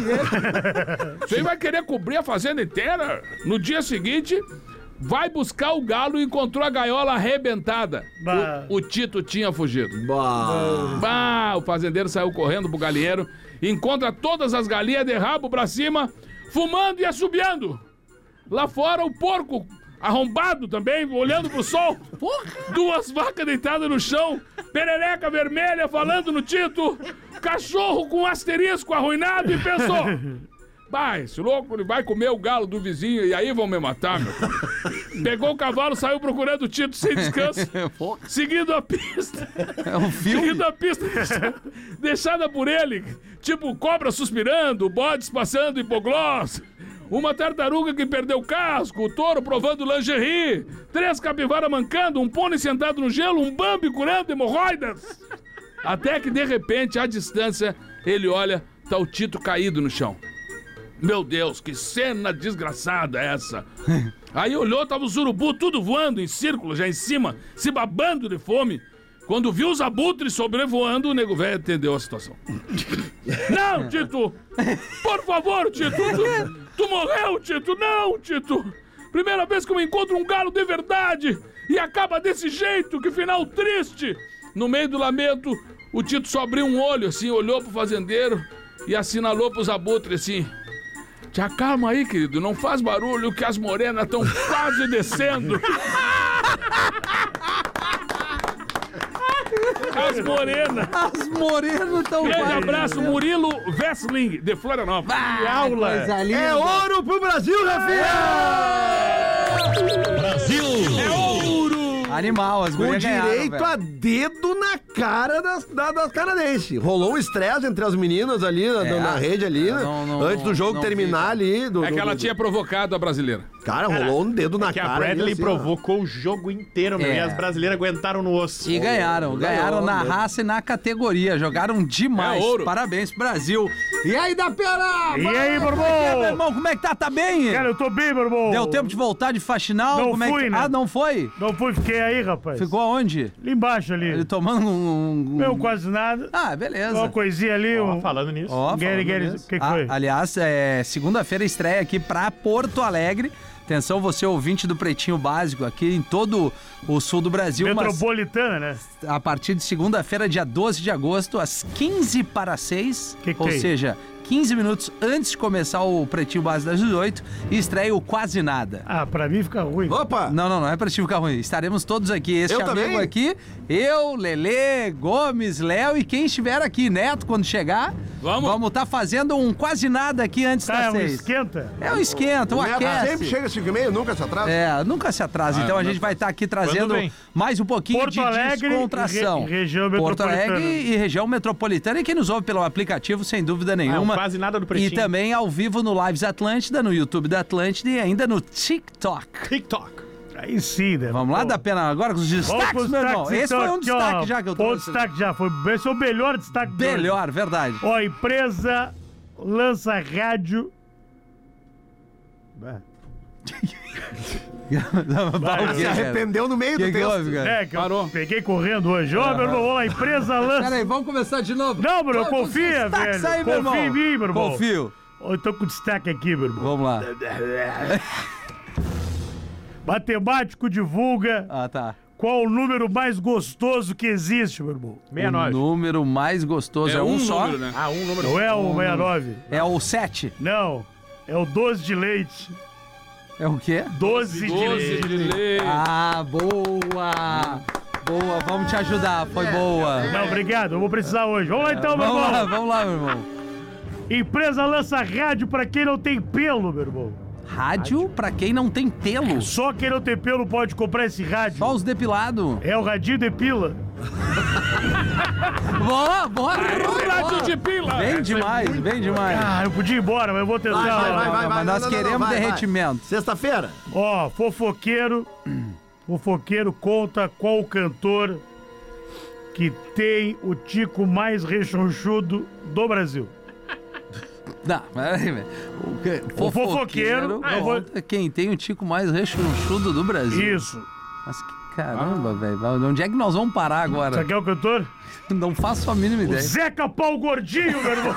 é? Você vai querer cobrir a fazenda inteira? No dia seguinte, vai buscar o galo e encontrou a gaiola arrebentada. O, o Tito tinha fugido. Bah. Bah, o fazendeiro saiu correndo pro galinheiro, encontra todas as galinhas de rabo pra cima, fumando e assobiando. Lá fora, o porco arrombado também, olhando pro sol. Duas vacas deitadas no chão, perereca vermelha falando no Tito, cachorro com asterisco arruinado e pensou: bah, esse louco ele vai comer o galo do vizinho e aí vão me matar, meu. Pegou o cavalo, saiu procurando o Tito sem descanso, seguindo a pista. É um filme. Seguindo a pista deixada por ele, tipo cobra suspirando, bodes passando hipoglós. Uma tartaruga que perdeu o casco, o touro provando lingerie, três capivaras mancando, um pônei sentado no gelo, um bambi curando hemorroidas. Até que, de repente, à distância, ele olha, tá o Tito caído no chão. Meu Deus, que cena desgraçada é essa? Aí olhou, tava os urubu tudo voando em círculo, já em cima, se babando de fome. Quando viu os abutres sobrevoando, o nego velho entendeu a situação. Não, Tito! Por favor, Tito! Tu, tu morreu, Tito! Não, Tito! Primeira vez que eu encontro um galo de verdade! E acaba desse jeito, que final triste! No meio do lamento, o Tito só abriu um olho assim, olhou pro fazendeiro e assinalou pros abutres assim: te acalma aí, querido, não faz barulho que as morenas estão quase descendo. As morenas. As morenas estão... Grande abraço, Murilo Vessling, de Florianópolis. Que aula! É ouro pro Brasil, Rafinha! Brasil! É ouro! Animal, as Com gurias ganharam, direito velho. a dedo na cara das, da, das canadenses. Rolou um estresse entre as meninas ali, na, É, na rede ali, eu né? não- não- antes do jogo não terminar ali. Do, É que do- ela do- tinha provocado a brasileira. Cara, rolou um dedo na Que cara. a ali, Bradley assim, ó. provocou o jogo inteiro, meu, É. e as brasileiras aguentaram no osso. E ganharam, ganharam ganhou, na ganhou. raça e na categoria. Jogaram demais. É ouro. Parabéns pro Brasil. E aí, da pera? E aí, meu irmão? Meu irmão, como é que tá? Tá bem? Cara, eu tô bem, meu irmão. Deu tempo de voltar de faxinal? Não como é fui, que... né? Ah, não foi? Não fui, fiquei aí, rapaz. Ficou aonde? Ali embaixo ali. Ele tomando um... um- Meu, quase nada. Ah, beleza. Uma coisinha ali, Ó, um... falando nisso. Ó, Gary, falando Gary, nisso. o que que Ah, foi? aliás, é, segunda-feira estreia aqui pra Porto Alegre. Atenção, você ouvinte do Pretinho Básico, aqui em todo o sul do Brasil. Mas Metropolitana, né? a partir de segunda-feira, dia doze de agosto, às quinze para seis, Que que ou tem? seja, quinze minutos antes de começar o Pretinho Básico das dezoito, estreia o Quase Nada. Ah, pra mim fica ruim. Opa! Não, não, não é pra te ficar ruim. Estaremos todos aqui. Este Eu amigo também? aqui, eu, Lelê, Gomes, Léo e quem estiver aqui, Neto, quando chegar. Vamos. Vamos estar fazendo um quase nada aqui antes Tá, é das um seis. esquenta. É um esquenta, um O Neto aquece. sempre chega às cinco e meia, nunca se atrasa. É, nunca se atrasa. então a gente vai estar aqui trazendo vem? mais um pouquinho Porto de Alegre descontração. e re- região Porto metropolitana. Alegre e região metropolitana. E quem nos ouve pelo aplicativo, sem dúvida nenhuma. Ah, um quase nada do E Pretinho. também ao vivo no Lives Atlântida, no YouTube da Atlântida e ainda no TikTok. TikTok. Aí sim, né? Vamos lá, Pô. da pena agora com os Vamos destaques, pros meu irmão. destaques, Esse então, foi um aqui, ó. destaque já que eu Bom trouxe. destaque já. Foi, esse é o melhor destaque do hoje. Melhor, verdade. Ó, a empresa lança rádio... Vai, Vai, Se arrependeu no meio Que do que texto. houve, cara? É, que eu Parou. peguei correndo hoje. Ó, meu irmão, ó, a empresa lança... Pera aí, vamos começar de novo. Não, meu irmão, Vamos, confia, destaques velho. aí, meu Confia irmão. em mim, meu irmão. Confio. Ó, eu tô com destaque aqui, meu irmão. Vamos lá. Matemático divulga Ah, tá. qual o número mais gostoso que existe, meu irmão. O sessenta e nove. número mais gostoso é, É um, um só. número, né? Ah, um número. Não é o sessenta e nove. É o sete. Não. É o doze de leite. É o quê? doze de Doce leite. de leite. Ah, boa! Boa, vamos te ajudar, foi boa. Não, obrigado. Eu vou precisar hoje. Vamos lá então, meu Vamos lá, irmão. vamos lá, meu irmão. Empresa lança rádio pra quem não tem pelo, meu irmão. Rádio pra quem não tem pelo. Só quem não tem pelo pode comprar esse rádio. Só os depilados. É o radinho de pila. Boa, boa. Rádio de pila. Vem demais, vem demais. Ah, eu podia ir embora, mas eu vou tentar. Vai, vai, vai, vai, vai. Mas nós Não, não, não, queremos vai, vai. derretimento. Sexta-feira? Ó, fofoqueiro. Fofoqueiro conta qual o cantor que tem o tico mais rechonchudo do Brasil. Não, peraí, velho. O, que- O fofoqueiro, conta eu vou- quem tem o tico mais rechonchudo do Brasil. Isso. Mas que caramba, velho. Onde é que nós vamos parar agora? Sabe quem é o cantor? Não faço a mínima O ideia. Zeca Pau Gordinho, meu irmão.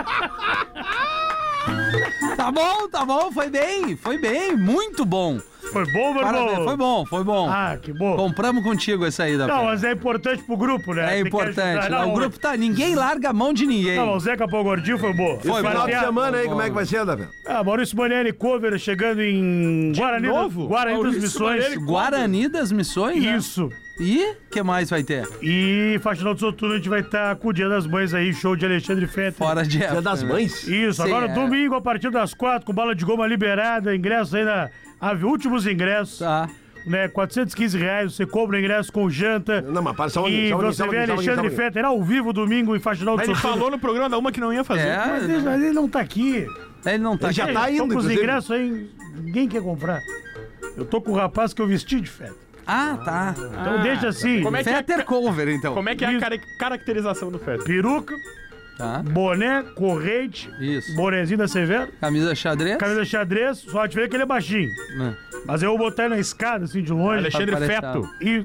Tá bom, tá bom, foi bem, foi bem, muito bom. Foi bom, meu irmão? Parabéns, foi bom, foi bom. Ah, que bom. Compramos contigo essa aí da Não, Pé. mas é importante pro grupo, né? É Tem que importante. ajudar. Não, o grupo tá. Ninguém larga a mão de ninguém. Não, o Zeca Pau Gordinho foi bom. Foi Final de Vai ter- semana aí, bom. como é que vai ser, Davi? Ah, Maurício Manieri Cover chegando em Guarani, novo? Guarani das Maurício Missões. Manieri Guarani das Missões? né? Isso. E o que mais vai ter? E Faxinal do Soturno a gente vai estar com o Dia das Mães aí, show de Alexandre Fetter. Fora de Dia das Mães? Isso, Sim, agora é. domingo a partir das quatro, com bala de goma liberada, ingresso aí na... Ave, últimos ingressos, Tá. né? quatrocentos e quinze reais, você compra o ingresso com janta. Não, mas para só um E só um você só um vê só um só um Alexandre só um Fetter ao vivo domingo em Faxinal do Ele Soturno. falou no programa da uma que não ia fazer. É, Mas ele, mas ele não tá aqui. ele não tá Ele já aqui. tá indo, Estão com os inclusive. ingressos aí, ninguém quer comprar. Eu tô com o rapaz que eu vesti de Fetter. Ah, tá. Então deixa assim, Como é que é, Fetter cover, então. como é, que é a Isso. cara- caracterização do Fetter? peruca, Tá. boné, corrente, Isso. bonezinho da Severo, Camisa xadrez. camisa xadrez, só a diferença é que ele é baixinho. Né. Mas eu vou botar ele na escada, assim, de longe. Alexandre Tá Feto. E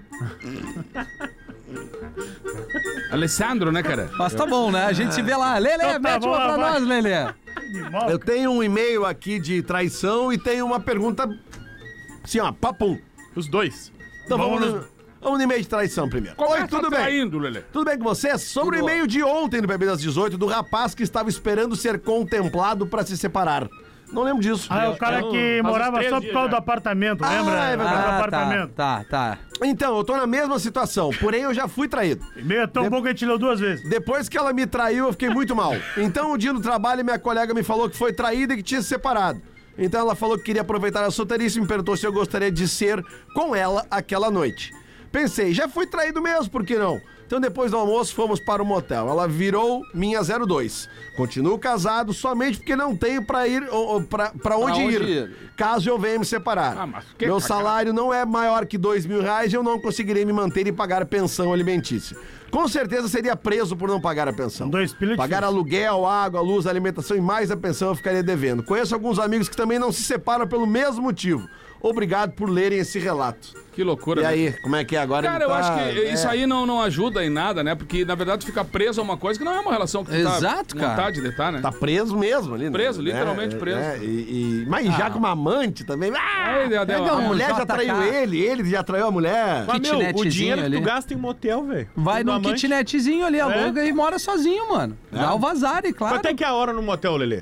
Alessandro, né, cara? Mas tá bom, né? A gente se vê lá. Lelê, Então tá mete bom, uma pra vai. nós, Lelê. animal. Eu tenho um e-mail aqui de traição e tenho uma pergunta. Assim, ó, papum. Os dois. Então vamos, Vamos no, vamos no e-mail de traição primeiro. Como Oi, é que tudo tá bem? indo, Lelê? Tudo bem com vocês? Sobre o e-mail de ontem do Bebê das dezoito, do rapaz que estava esperando ser contemplado pra se separar. Não lembro disso. Ah, é o cara Eu- que faz uns morava três só por dias causa já. do apartamento, Ah, lembra? é verdade. Do Ah, apartamento. tá, tá, tá. Então, eu tô na mesma situação, porém eu já fui traído. E-mail é tão bom que a gente leu duas vezes. Depois que ela me traiu, eu fiquei muito mal. Então, um dia no trabalho, minha colega me falou que foi traída e que tinha se separado. Então, ela falou que queria aproveitar a solteirice e me perguntou se eu gostaria de ser com ela aquela noite. Pensei, já fui traído mesmo, por que não? Então, depois do almoço, fomos para o motel. Ela virou minha zero dois. Continuo casado somente porque não tenho pra ir, ou, ou pra, pra onde, onde ir, ir? caso eu venha me separar. Ah, mas que Meu cagada. salário não é maior que dois mil reais e eu não conseguirei me manter e pagar pensão alimentícia. Com certeza seria preso por não pagar a pensão. Dois pila é Pagar difícil. aluguel, água, luz, alimentação e mais a pensão eu ficaria devendo. Conheço alguns amigos que também não se separam pelo mesmo motivo. Obrigado por lerem esse relato. Que loucura, E né? aí, como é que é agora? Cara, ele eu tá- acho que é. isso aí não, não ajuda em nada, né? Porque, na verdade, tu fica preso a uma coisa que não é uma relação que tu Exato, tá com cara. vontade de estar, né? Tá preso mesmo ali, né? Preso, literalmente É, preso. é, e, e- mas já com uma amante também. Ah, Aí, deu- deu- Pega a um mulher já J K. traiu ele, ele já traiu a mulher. Mas, meu, o Kitnetzinho dinheiro que tu ali. gasta em motel, velho. Vai Do num amante. kitnetzinho ali, aluga e mora sozinho, mano. Dá o vazar, e claro. Quanto é que é a hora no motel, Lelê?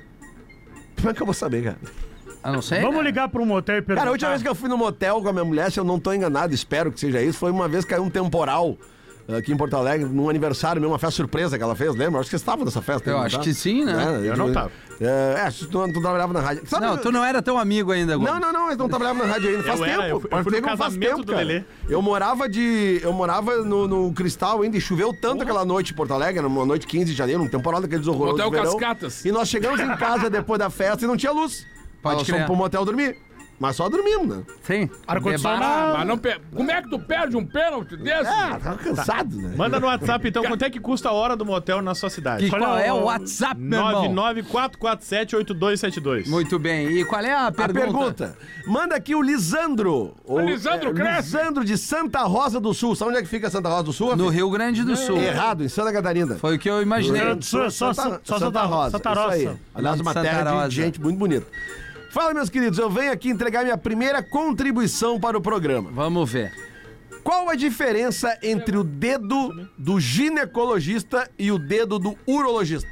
Como é que eu vou saber, cara? Eu não sei. Vamos né? ligar pro motel e perguntar. Cara, a última vez que eu fui no motel com a minha mulher, se eu não tô enganado, espero que seja isso, foi uma vez que caiu um temporal aqui em Porto Alegre, num aniversário meu, uma festa surpresa que ela fez, lembra? Acho que você estava nessa festa. Eu não acho tá? que sim, né? É, Eu não tava. É, é, tu, tu trabalhava na rádio. Sabe- Não, tu não era tão amigo ainda, Não, Gomes. não, não, eles não trabalhavam na rádio ainda. Faz Eu tempo. era, eu fui- eu faz fui no tempo, faz casamento tempo, do cara. Lelê. Eu morava de. Eu morava no, no Cristal ainda e choveu tanto aquela noite em Porto Alegre, era uma noite quinze de janeiro, um temporal daqueles horrorosos. Motel de verão. Cascatas. E nós chegamos em casa depois da festa e não tinha luz. Pode Nós crer. fomos pro motel dormir. Mas só dormimos, né? Sim. Ar-condicionado. Debate. Mas não pe... Como é que tu perde um pênalti desse? Ah, tava cansado, né? Manda no WhatsApp, então, quanto é que custa a hora do motel na sua cidade? E Qual qual é é o- o WhatsApp, meu nove irmão? nove quatro quatro sete oito dois sete dois. Muito bem. E qual é a A pergunta? pergunta. Manda aqui o Lisandro. O Lisandro é, cresce. Lisandro de Santa Rosa do Sul. Sabe onde é que fica Santa Rosa do Sul? No Rafinha? Rio Grande do Sul. Errado, em Santa Catarina. Foi o que eu imaginei. Rio Grande do Sul é só, só, só Santa Rosa. Santa isso Rosa. aí. Aliás, uma Santa terra Rosa. de gente muito bonita. Fala, meus queridos, eu venho aqui entregar minha primeira contribuição para o programa. Vamos ver. Qual a diferença entre o dedo do ginecologista e o dedo do urologista?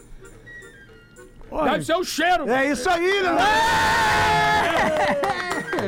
Olha, Deve ser o cheiro. É isso aí, né?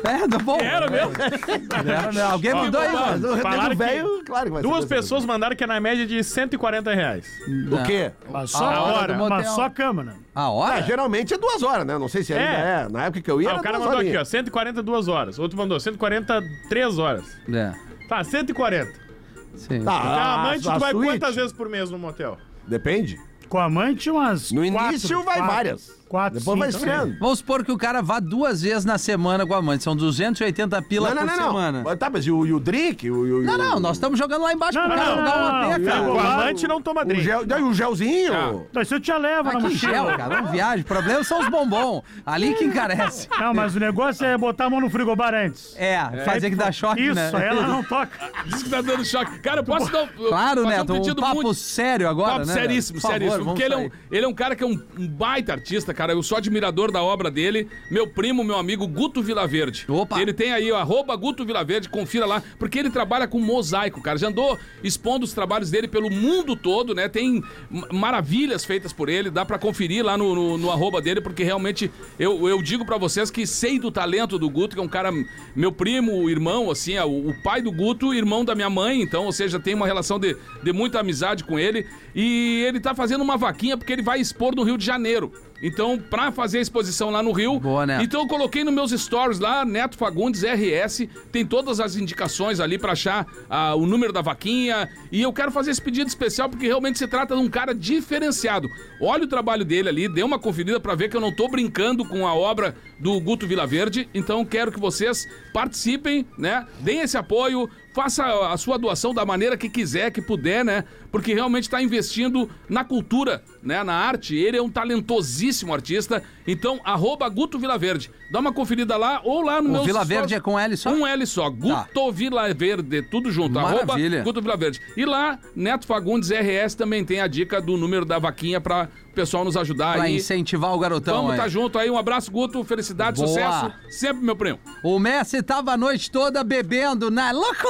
É, tá bom. Era mesmo? Era mesmo. Alguém mandou aí, Mas mano? o Falaram Rebelo velho, claro que vai ser Duas dessa pessoas mandaram que é na média de cento e quarenta reais. vez. O quê? Mas só, A hora do mas motel. só cama, né? A Ah, hora? geralmente é duas horas, né? Não sei se ainda é. É. Na época que eu ia, Ah, era o cara duas mandou aqui, ó, horinhas. cento e quarenta e duas horas. Outro mandou cento e quarenta e três horas. É. Tá, cento e quarenta. Sim. Tá, Porque a a- amante, a tu vai suíte. quantas vezes por mês no motel? Depende. Com amante, umas No quatro, início vai quatro, várias. Quatro, Depois vai cinco, esfriando. Vamos supor que o cara vá duas vezes na semana com a amante. São duzentos e oitenta pila Não, não, por não, semana. não. Tá, mas e o, e o drink? O, e o, Não, não, nós estamos jogando lá embaixo Não, pro não, cara não, alugar uma não, P, não, cara. não, O não. amante não toma o, drink. gel, e o gelzinho? Ah. Então isso eu te levo Ah, na que mochila. gel, cara. Vamos viagem. O problema são os bombons. Ali que encarece. Não, mas o negócio é botar a mão no frigobar antes. É, fazer que dá choque, Isso, né? aí ela não toca. Diz que tá dando choque. Cara, eu posso dar um, Claro, fazer Neto, um um pedido papo muito... sério agora, Papo né? seríssimo, Por favor, seríssimo. vamos Porque ele é, um, sair. ele é um cara que é um, um baita artista, cara. Eu sou admirador da obra dele. Meu primo, meu amigo Guto Vilaverde. Opa. Ele tem aí, ó, arroba Guto Vilaverde, confira lá. Porque ele trabalha com mosaico, cara. Já andou expondo os trabalhos dele pelo mundo todo, né? Tem m- maravilhas feitas por ele. Dá pra conferir lá no, no, no arroba dele, porque realmente eu, eu digo pra vocês que sei do talento do Guto, que é um cara, meu primo, irmão, assim, é o, o pai do Guto, irmão da minha mãe. Então, ou seja, tem uma relação de, de muita amizade com ele. E ele tá fazendo uma vaquinha porque ele vai expor no Rio de Janeiro. Então, pra fazer a exposição lá no Rio. Boa, Neto. Então, eu coloquei nos meus stories lá, Neto Fagundes R S. Tem todas as indicações ali pra achar ah, o número da vaquinha. E eu quero fazer esse pedido especial porque realmente se trata de um cara diferenciado. Olha o trabalho dele ali, dê uma conferida pra ver que eu não tô brincando com a obra do Guto Vilaverde. Então, quero que vocês participem, né? Deem esse apoio. Faça a sua doação da maneira que quiser, que puder, né? Porque realmente está investindo na cultura, né? Na arte. Ele é um talentosíssimo artista. Então, arroba Guto Vilaverde. Dá uma conferida lá ou lá no meu... O Vilaverde é com L só? Um L só. Guto Vilaverde, tudo junto. Maravilha. Arroba Guto Vilaverde. E lá, Neto Fagundes R S também tem a dica do número da vaquinha para o pessoal nos ajudar Pra aí. incentivar o garotão Vamos aí. tá junto aí. Um abraço, Guto. Felicidade, Boa. sucesso. Sempre, meu primo. O Messi tava a noite toda bebendo na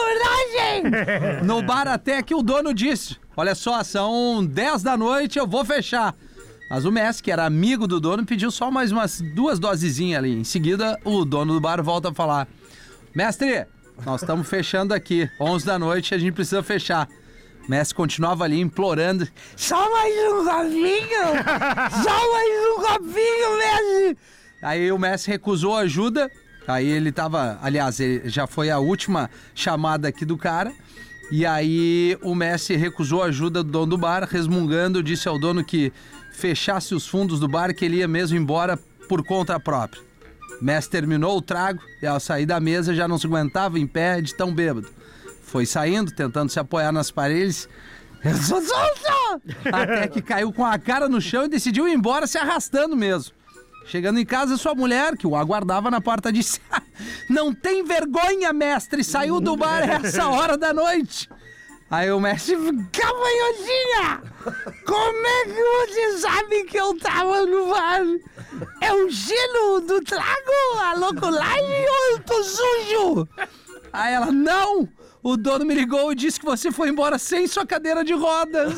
loucuragem no bar até que o dono disse: olha só, são dez da noite, eu vou fechar. Mas o Messi, que era amigo do dono, pediu só mais umas duas dosezinhas ali. Em seguida, o dono do bar volta a falar: mestre, nós estamos fechando aqui, onze da noite, a gente precisa fechar. Messi continuava ali implorando: só mais um copinho! Só mais um copinho, Messi! Aí o Messi recusou ajuda. Aí ele tava, aliás, ele já foi a última chamada aqui do cara. E aí o Messi recusou a ajuda do dono do bar, resmungando, disse ao dono que fechasse os fundos do bar, que ele ia mesmo embora por conta própria. Messi terminou o trago e ao sair da mesa já não se aguentava em pé de tão bêbado. Foi saindo, tentando se apoiar nas paredes. Eu sou solto! Até que caiu com a cara no chão e decidiu ir embora se arrastando mesmo. Chegando em casa, sua mulher, que o aguardava na porta, disse: não tem vergonha, mestre, saiu do bar essa hora da noite. Aí o mestre: cavanhotinha, como é que você sabe que eu tava no bar? É o gelo do trago, a louculagem ou eu tô sujo? Aí ela: não, o dono me ligou e disse que você foi embora sem sua cadeira de rodas.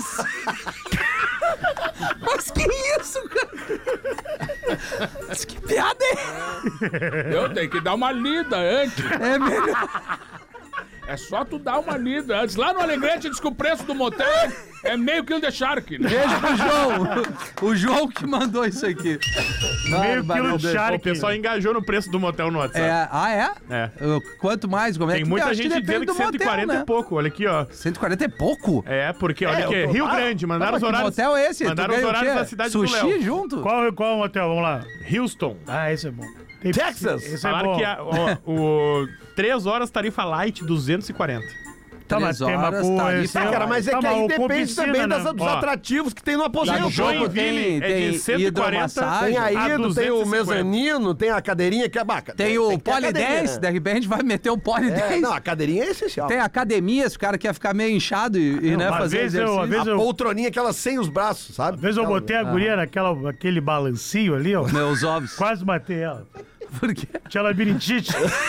Mas que isso, cara? Mas que piada é? Eu tenho que dar uma lida antes. É melhor. É só tu dar uma lida antes. Lá no Alegrete diz que o preço do motel é meio quilo de Shark, né? Beijo pro João. O João que mandou isso aqui. Meio quilo de O Shark. pessoal engajou no preço do motel no WhatsApp. É, ah, é? É. Eu- Quanto mais? Como é Tem que muita acho gente depende dizendo que do cento e quarenta motel, né? é pouco. Olha aqui, ó. cento e quarenta é pouco? É, porque, olha É, aqui, eu tô- Rio Ah, Grande, mandaram Mas os que horários. motel é esse? Tu Mandaram os ganha o horários quê? da cidade Sushi do Léo. junto? Qual, qual hotel? Vamos lá. Houston. Ah, esse é bom. Tem- Texas. Esse é Falaram bom. que a, ó, o três horas tarifa light, duzentos e quarenta. Tá, mas Três tem uma horas, coisa- tarifa esse Ah, é- cara, mas é tá, que mas aí o com depende piscina, também né? das, dos Ó. atrativos que tem no aposento. Lá no Joinville Jogo tem, é de tem cento e quarenta. hidromassagem. Tem a a Ido, tem duzentos e o cinquenta. mezanino, tem a cadeirinha que é baca. Tem o que ter a Poli cadeirinha, dez, né? de repente vai meter o Poli É, dez. não, a cadeirinha é essencial. Tem academia, se o cara quer ficar meio inchado e, e, né, uma fazer vez eu- exercício. uma vez A eu- poltroninha, aquela sem os braços, sabe? Uma vez eu Aquela- botei a guria naquela, aquele balancinho ali, ó. Meus ovos. Quase matei ela. Por quê? Tinha labirintite.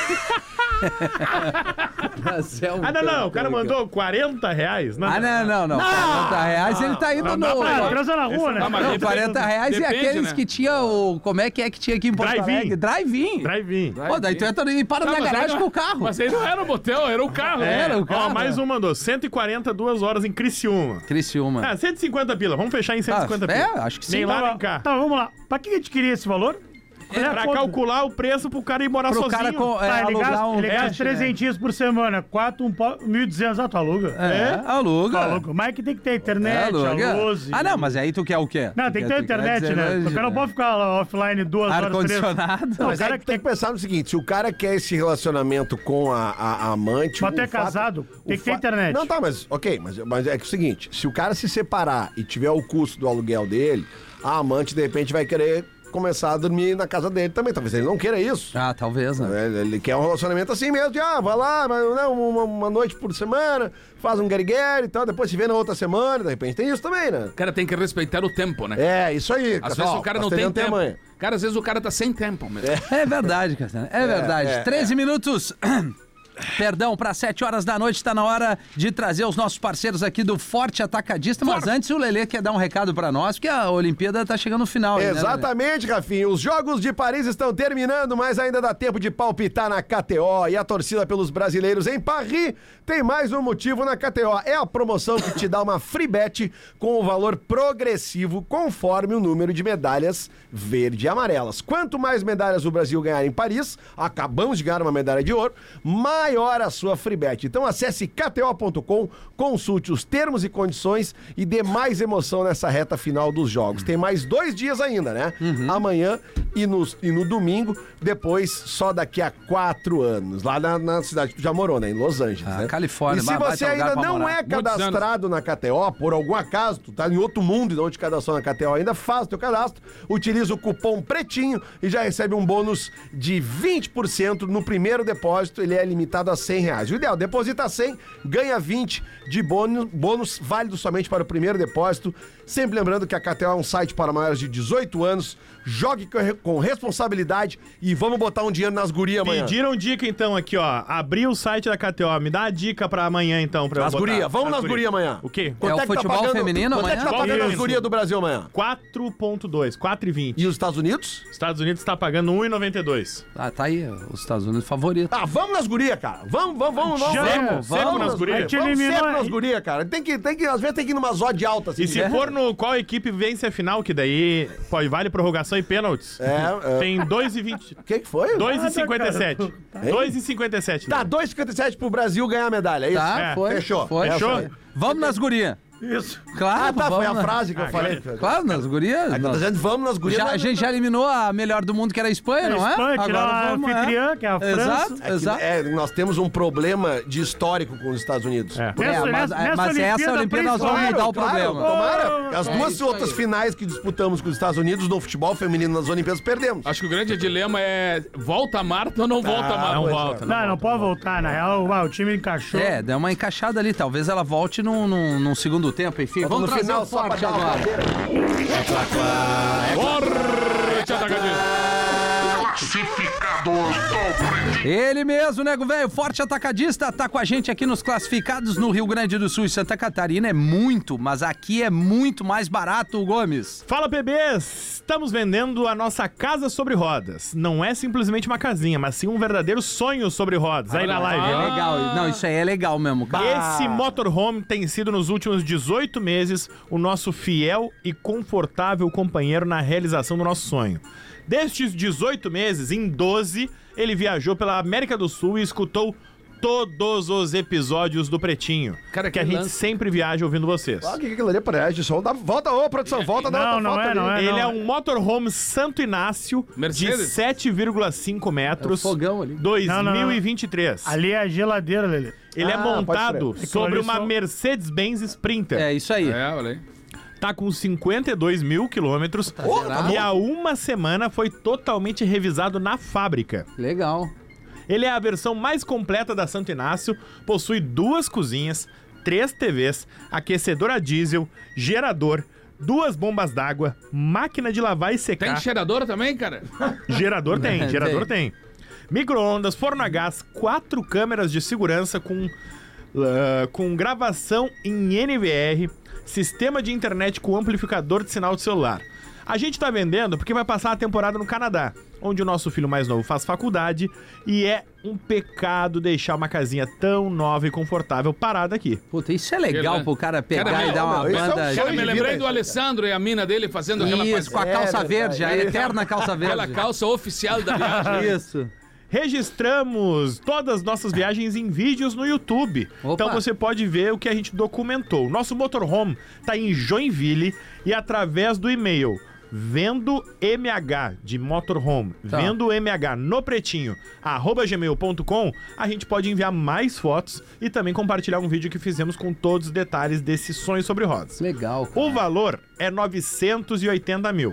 Ah, não, não. O cara mandou quarenta reais? Ah, não, não, não. quarenta reais ele tá indo Não, no... não, não, transa na rua, né? Não, mas Não, depende- quarenta reais e depende, aqueles né? que tinha o... Como é que é que tinha aqui em Porto Drive-in. Alegre? Drive-in. Drive-in. Pô, daí tu entra e para Tá, na mas aí garagem não- com o carro. Mas aí não era o motel, era o carro. né? Era o Ó, carro. mais um mandou. cento e quarenta, duas horas em Criciúma. Criciúma. Ah, cento e cinquenta pila. Vamos fechar em cento e cinquenta Ah, é, pila. acho que sim. Nem lá, Tá, nem cá. tá, vamos lá. Pra que a gente queria esse valor? É a Pra conta. calcular o preço pro cara ir morar Pro sozinho. cara com, é, Tá, ele alugar gasta, um... ele gasta kit, trezentos por semana. quatro, um po- mil e duzentos. Ah, tu aluga? É, aluga. Tu aluga. Mas que tem que ter internet, aluga. a luz. Ah, não, mas aí tu quer o quê? Não, Tu tem que quer- ter tu quer internet, dizer, né? O cara não pode ficar lá offline duas horas, três. Ar-condicionado. Não, Mas o cara aí que tem que pensar no seguinte, se o cara quer esse relacionamento com a, a- a amante... Mas tu o é fato- casado, o tem que ter fa- internet. Não, tá, mas ok, mas, mas é que é o seguinte, se o cara se separar e tiver o custo do aluguel dele, a amante de repente vai querer começar a dormir na casa dele também, talvez ele não queira isso. Ah, talvez, né? Ele, ele quer um relacionamento assim mesmo, de ah, vai lá, vai, né, uma, uma noite por semana, faz um guerigueiro e tal, depois se vê na outra semana, de repente tem isso também, né? O cara tem que respeitar o tempo, né? É, isso aí. Às vezes o cara não tem castelhano tempo. manha. Cara, às vezes o cara tá sem tempo mesmo. É verdade, Castanho. É verdade. é, treze minutos. Perdão, para sete horas da noite está na hora de trazer os nossos parceiros aqui do Forte Atacadista. Mas antes o Lelê quer dar um recado para nós, porque a Olimpíada tá chegando no final. aí, né, Lelê? Exatamente, Rafinha. Os Jogos de Paris estão terminando, mas ainda dá tempo de palpitar na K T O. E a torcida pelos brasileiros em Paris tem mais um motivo na K T O. É a promoção que te dá uma free bet com o valor progressivo conforme o número de medalhas verde e amarelas. Quanto mais medalhas o Brasil ganhar em Paris, acabamos de ganhar uma medalha de ouro, maior a sua free bet. Então acesse K T O ponto com, consulte os termos e condições e dê mais emoção nessa reta final dos jogos. Tem mais dois dias ainda, né? Amanhã e no, e no domingo, depois só daqui a quatro anos, lá na, na cidade que tu já morou, né? Em Los Angeles, Ah, né? Califórnia, E se vai- vai você ter lugar ainda pra não morar. é Muitos cadastrado na K T O, por algum acaso, tu tá em outro mundo e não te cadastrou na K T O ainda, faz o teu cadastro, utiliza o cupom PRETINHO e já recebe um bônus de vinte por cento no primeiro depósito, ele é limitado a cem reais. O ideal, deposita cem, ganha vinte de bônus, bônus válido somente para o primeiro depósito. Sempre lembrando que a K T O é um site para maiores de dezoito anos, jogue com re- com responsabilidade e vamos botar um dinheiro nas gurias amanhã. Pediram dica então aqui, ó. Abri o site da K T O. Me dá a dica pra amanhã então. Pra eu Nas botar. gurias, vamos nas gurias amanhã. O quê? Quanto É o que tá futebol pagando- feminino Quanto é que tá amanhã? pagando as Isso. gurias do Brasil amanhã? quatro ponto dois, quatro e vinte. E os Estados Unidos? Estados Unidos tá pagando um e noventa e dois. Ah, tá aí, os Estados Unidos favorito. Ah, vamos nas gurias, cara. Vamos, vamos, vamos. vamos Já vamos, é, sempre nas gurias. A gente Vamos eliminou- sempre nas gurias, cara. Tem que, tem que, às vezes tem que ir numa zódia alta, assim. E se for no qual equipe vence a final, que daí pode, vale prorrogação e pênaltis. É, é. Tem dois e vinte. O que que foi? dois e cinquenta e sete. Hein? dois e cinquenta e sete. Tá, dois e cinquenta e sete pro Brasil ganhar a medalha, é isso? Tá, É, foi. fechou. Foi, Fechou? foi. Vamos nas gurias. Isso. Claro, Ah, tá, foi a vamos na- frase que eu falei. Claro, nas gurias. Tá nós- dizendo, vamos nas gurias. Já, a mas- gente já eliminou a melhor do mundo, que era a Espanha, não é? Espanha, tirar a vamos, é. anfitriã, que é a França. Exato, É que, exato. é, nós temos um problema de histórico com os Estados Unidos. É. É, Nessa- mas, nessa- nessa mas essa Olimpíada, Olimpíada nós vamos principalmente- mudar o Claro, problema. tomara. As É duas isso outras aí. finais que disputamos com os Estados Unidos no futebol feminino nas Olimpíadas perdemos. Acho que o grande dilema é volta a Marta ou não volta a Marta? Não pois é. volta. Não, não pode voltar. Na real, ah, o time encaixou. É, deu uma encaixada ali. Talvez ela volte num, num, num segundo tempo, enfim. Vamos no trazer final o só pra Forte dar uma agora. cadeira. Forte atacadista. Ele mesmo, nego velho, Forte Atacadista, tá com a gente aqui nos classificados no Rio Grande do Sul e Santa Catarina. É muito, mas aqui é muito mais barato, Gomes. Fala, bebês! Estamos vendendo a nossa casa sobre rodas. Não é simplesmente uma casinha, mas sim um verdadeiro sonho sobre rodas. Aí na live. É ó. legal. Não, isso aí é legal mesmo, cara. Esse motorhome tem sido nos últimos dezoito meses o nosso fiel e confortável companheiro na realização do nosso sonho. Destes dezoito meses, em doze, ele viajou pela América do Sul e escutou todos os episódios do Pretinho. Cara, que que a gente lance. sempre viaja ouvindo vocês. Ah, o que que aquilo ali parece? Só dá- Volta, ô, produção, volta, dá Não, outra não foto é, ali. não é. Ele é um motorhome Santo Inácio Mercedes? de sete vírgula cinco metros. É o fogão ali. dois mil e vinte e três. Ali é a geladeira, Lelê. Ele é Ah, montado pode sobre ali uma só- Mercedes-Benz Sprinter. É isso aí. É, olha aí. Tá com cinquenta e dois mil quilômetros zerado. e há uma semana foi totalmente revisado na fábrica. Legal. Ele é a versão mais completa da Santo Inácio, possui duas cozinhas, três T Vs, aquecedor a diesel, gerador, duas bombas d'água, máquina de lavar e secar. Tem cheiradora também, cara? Gerador tem, gerador tem. Micro-ondas, forno a gás, quatro câmeras de segurança com, uh, com gravação em N V R, sistema de internet com amplificador de sinal de celular. A gente tá vendendo porque vai passar a temporada no Canadá, onde o nosso filho mais novo faz faculdade e é um pecado deixar uma casinha tão nova e confortável parada aqui. Puta, isso é legal Ele- pro cara pegar Cara, e dar uma meu, isso é um banda... sonho. Cara, me de lembrei vida, do Alessandro e a mina dele fazendo aquela, Isso, com a É calça verdade. verde, a eterna calça aquela verde. calça oficial da viagem. Isso. Registramos todas as nossas viagens em vídeos no YouTube. Opa. Então você pode ver o que a gente documentou. Nosso motorhome tá em Joinville e através do e-mail vendo mh de motorhome, Tá. vendo mh no pretinho, arroba gmail ponto com, a gente pode enviar mais fotos e também compartilhar um vídeo que fizemos com todos os detalhes desse sonho sobre rodas. Legal, cara. O valor é novecentos e oitenta mil,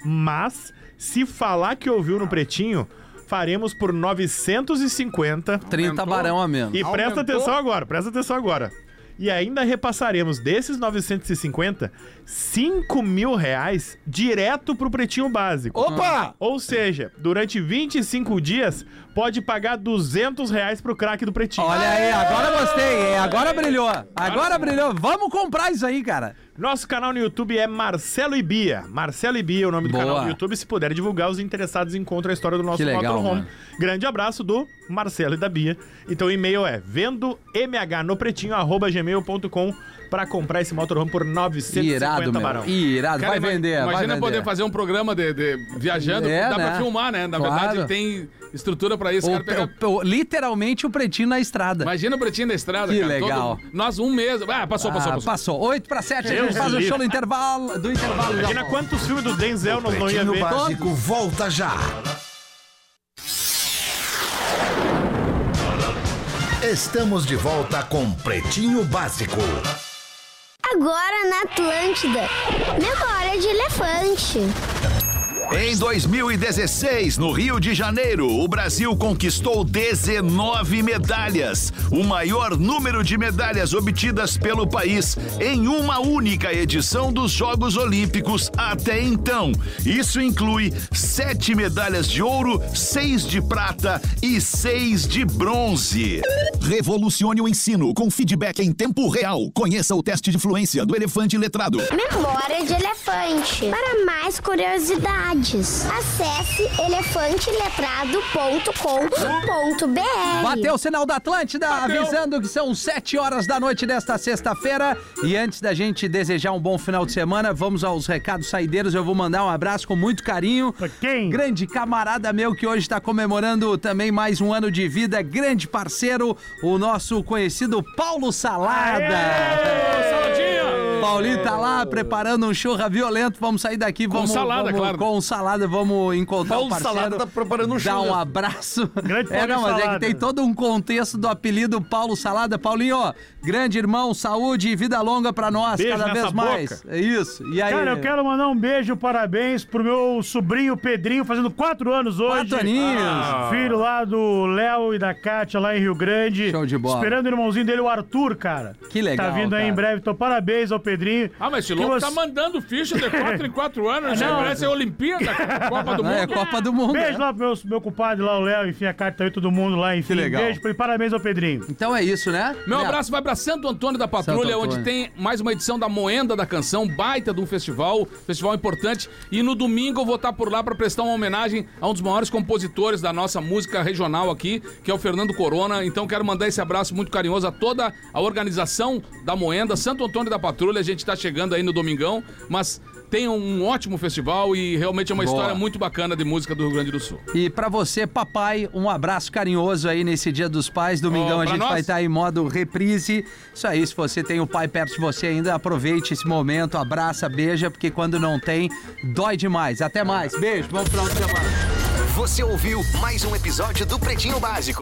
mas se falar que ouviu no pretinho, faremos por novecentos e cinquenta. trinta Aumentou? barão a menos. E presta atenção agora, presta atenção agora. E ainda repassaremos desses novecentos e cinquenta, cinco mil reais direto pro Pretinho Básico. Opa! Ou seja, durante vinte e cinco dias, pode pagar duzentos reais pro craque do Pretinho. Olha aí, agora gostei, é, agora brilhou. Agora brilhou. Vamos comprar isso aí, cara. Nosso canal no YouTube é Marcelo e Bia. Marcelo e Bia é o nome Boa. do canal do YouTube. Se puder divulgar, os interessados encontram a história do nosso Que legal, motorhome. mano. Grande abraço do Marcelo e da Bia. Então o e-mail é vendo mh no pretinho, arroba gmail ponto com para comprar esse motorhome por novecentos e cinquenta Irado, meu. barão. Irado, Cara, vai ima- vender, vai Imagina vender. poder fazer um programa de, de viajando, É, dá né? pra filmar, né? Na Claro. verdade, tem estrutura pra isso. O- Cara, pega- o- o- literalmente o pretinho na estrada. Imagina o pretinho da estrada, Que cara. legal. Todo- Nós um mês. Ah, passou, passou, Ah, passou. passou. oito para sete, a Deus gente faz o livre. show do intervalo. Do intervalo já Imagina volta. quantos filmes do Denzel nós não ia Pretinho ver. Básico volta já. Estamos de volta com Pretinho Básico. Agora na Atlântida. Memória de elefante. Em dois mil e dezesseis, no Rio de Janeiro, o Brasil conquistou dezenove medalhas, o maior número de medalhas obtidas pelo país em uma única edição dos Jogos Olímpicos até então. Isso inclui sete medalhas de ouro, seis de prata e seis de bronze. Revolucione o ensino com feedback em tempo real. Conheça o teste de fluência do Elefante Letrado. Memória de elefante. Para mais curiosidades, acesse elefante letrado ponto com ponto b r. Bateu o sinal da Atlântida, avisando que são sete horas da noite desta sexta-feira. E antes da gente desejar um bom final de semana, vamos aos recados saideiros. Eu vou mandar um abraço com muito carinho. Pra quem? Grande camarada meu que hoje está comemorando também mais um ano de vida. Grande parceiro, o nosso conhecido Paulo Salada. Saladinha! Paulinho tá lá preparando um churra violento. Vamos sair daqui, Com vamos. salada, vamos- claro. Com salada, vamos encontrar Paulo o parceiro. Salada tá preparando um Dar churras. um abraço. Grande É, não, Paulinho mas é que Salada. tem todo um contexto do apelido Paulo Salada. Paulinho, ó, grande irmão, saúde e vida longa pra nós, Beijo cada nessa vez mais. boca. É isso. E aí? Cara, eu quero mandar um beijo, parabéns pro meu sobrinho Pedrinho, fazendo quatro anos hoje. Quatro aninhos. Ah. Filho lá do Léo e da Kátia, lá em Rio Grande. Show de bola. Esperando o irmãozinho dele, o Arthur, cara. Que legal, Tá vindo aí cara. em breve, então parabéns ao Pedrinho. Ah, mas esse Que louco você- tá mandando ficha de quatro em quatro anos. Isso aí Não. parece a Olimpíada, Copa do Não, Mundo. é Copa do Mundo. Beijo né? lá pro meu, meu compadre lá, o Léo, enfim, a Kátia, tá aí todo mundo lá, enfim. Que legal. Beijo pra ele, parabéns ao Pedrinho. Então é isso, né? Meu Neto? abraço vai pra Santo Antônio da Patrulha, Santo onde Antônio. tem mais uma edição da Moenda da Canção, baita de um festival, festival importante. E no domingo eu vou estar por lá pra prestar uma homenagem a um dos maiores compositores da nossa música regional aqui, que é o Fernando Corona. Então quero mandar esse abraço muito carinhoso a toda a organização da Moenda, Santo Antônio da Patrulha. A gente tá chegando aí no domingão, mas tem um ótimo festival e realmente é uma Boa. história muito bacana de música do Rio Grande do Sul. E pra você, papai, um abraço carinhoso aí nesse Dia dos Pais. Domingão Ó, a pra gente nós. vai estar em modo reprise. Isso aí, se você tem o pai perto de você ainda, aproveite esse momento, abraça, beija, porque quando não tem, dói demais. Até mais. Beijo, bom final de semana. Você ouviu mais um episódio do Pretinho Básico.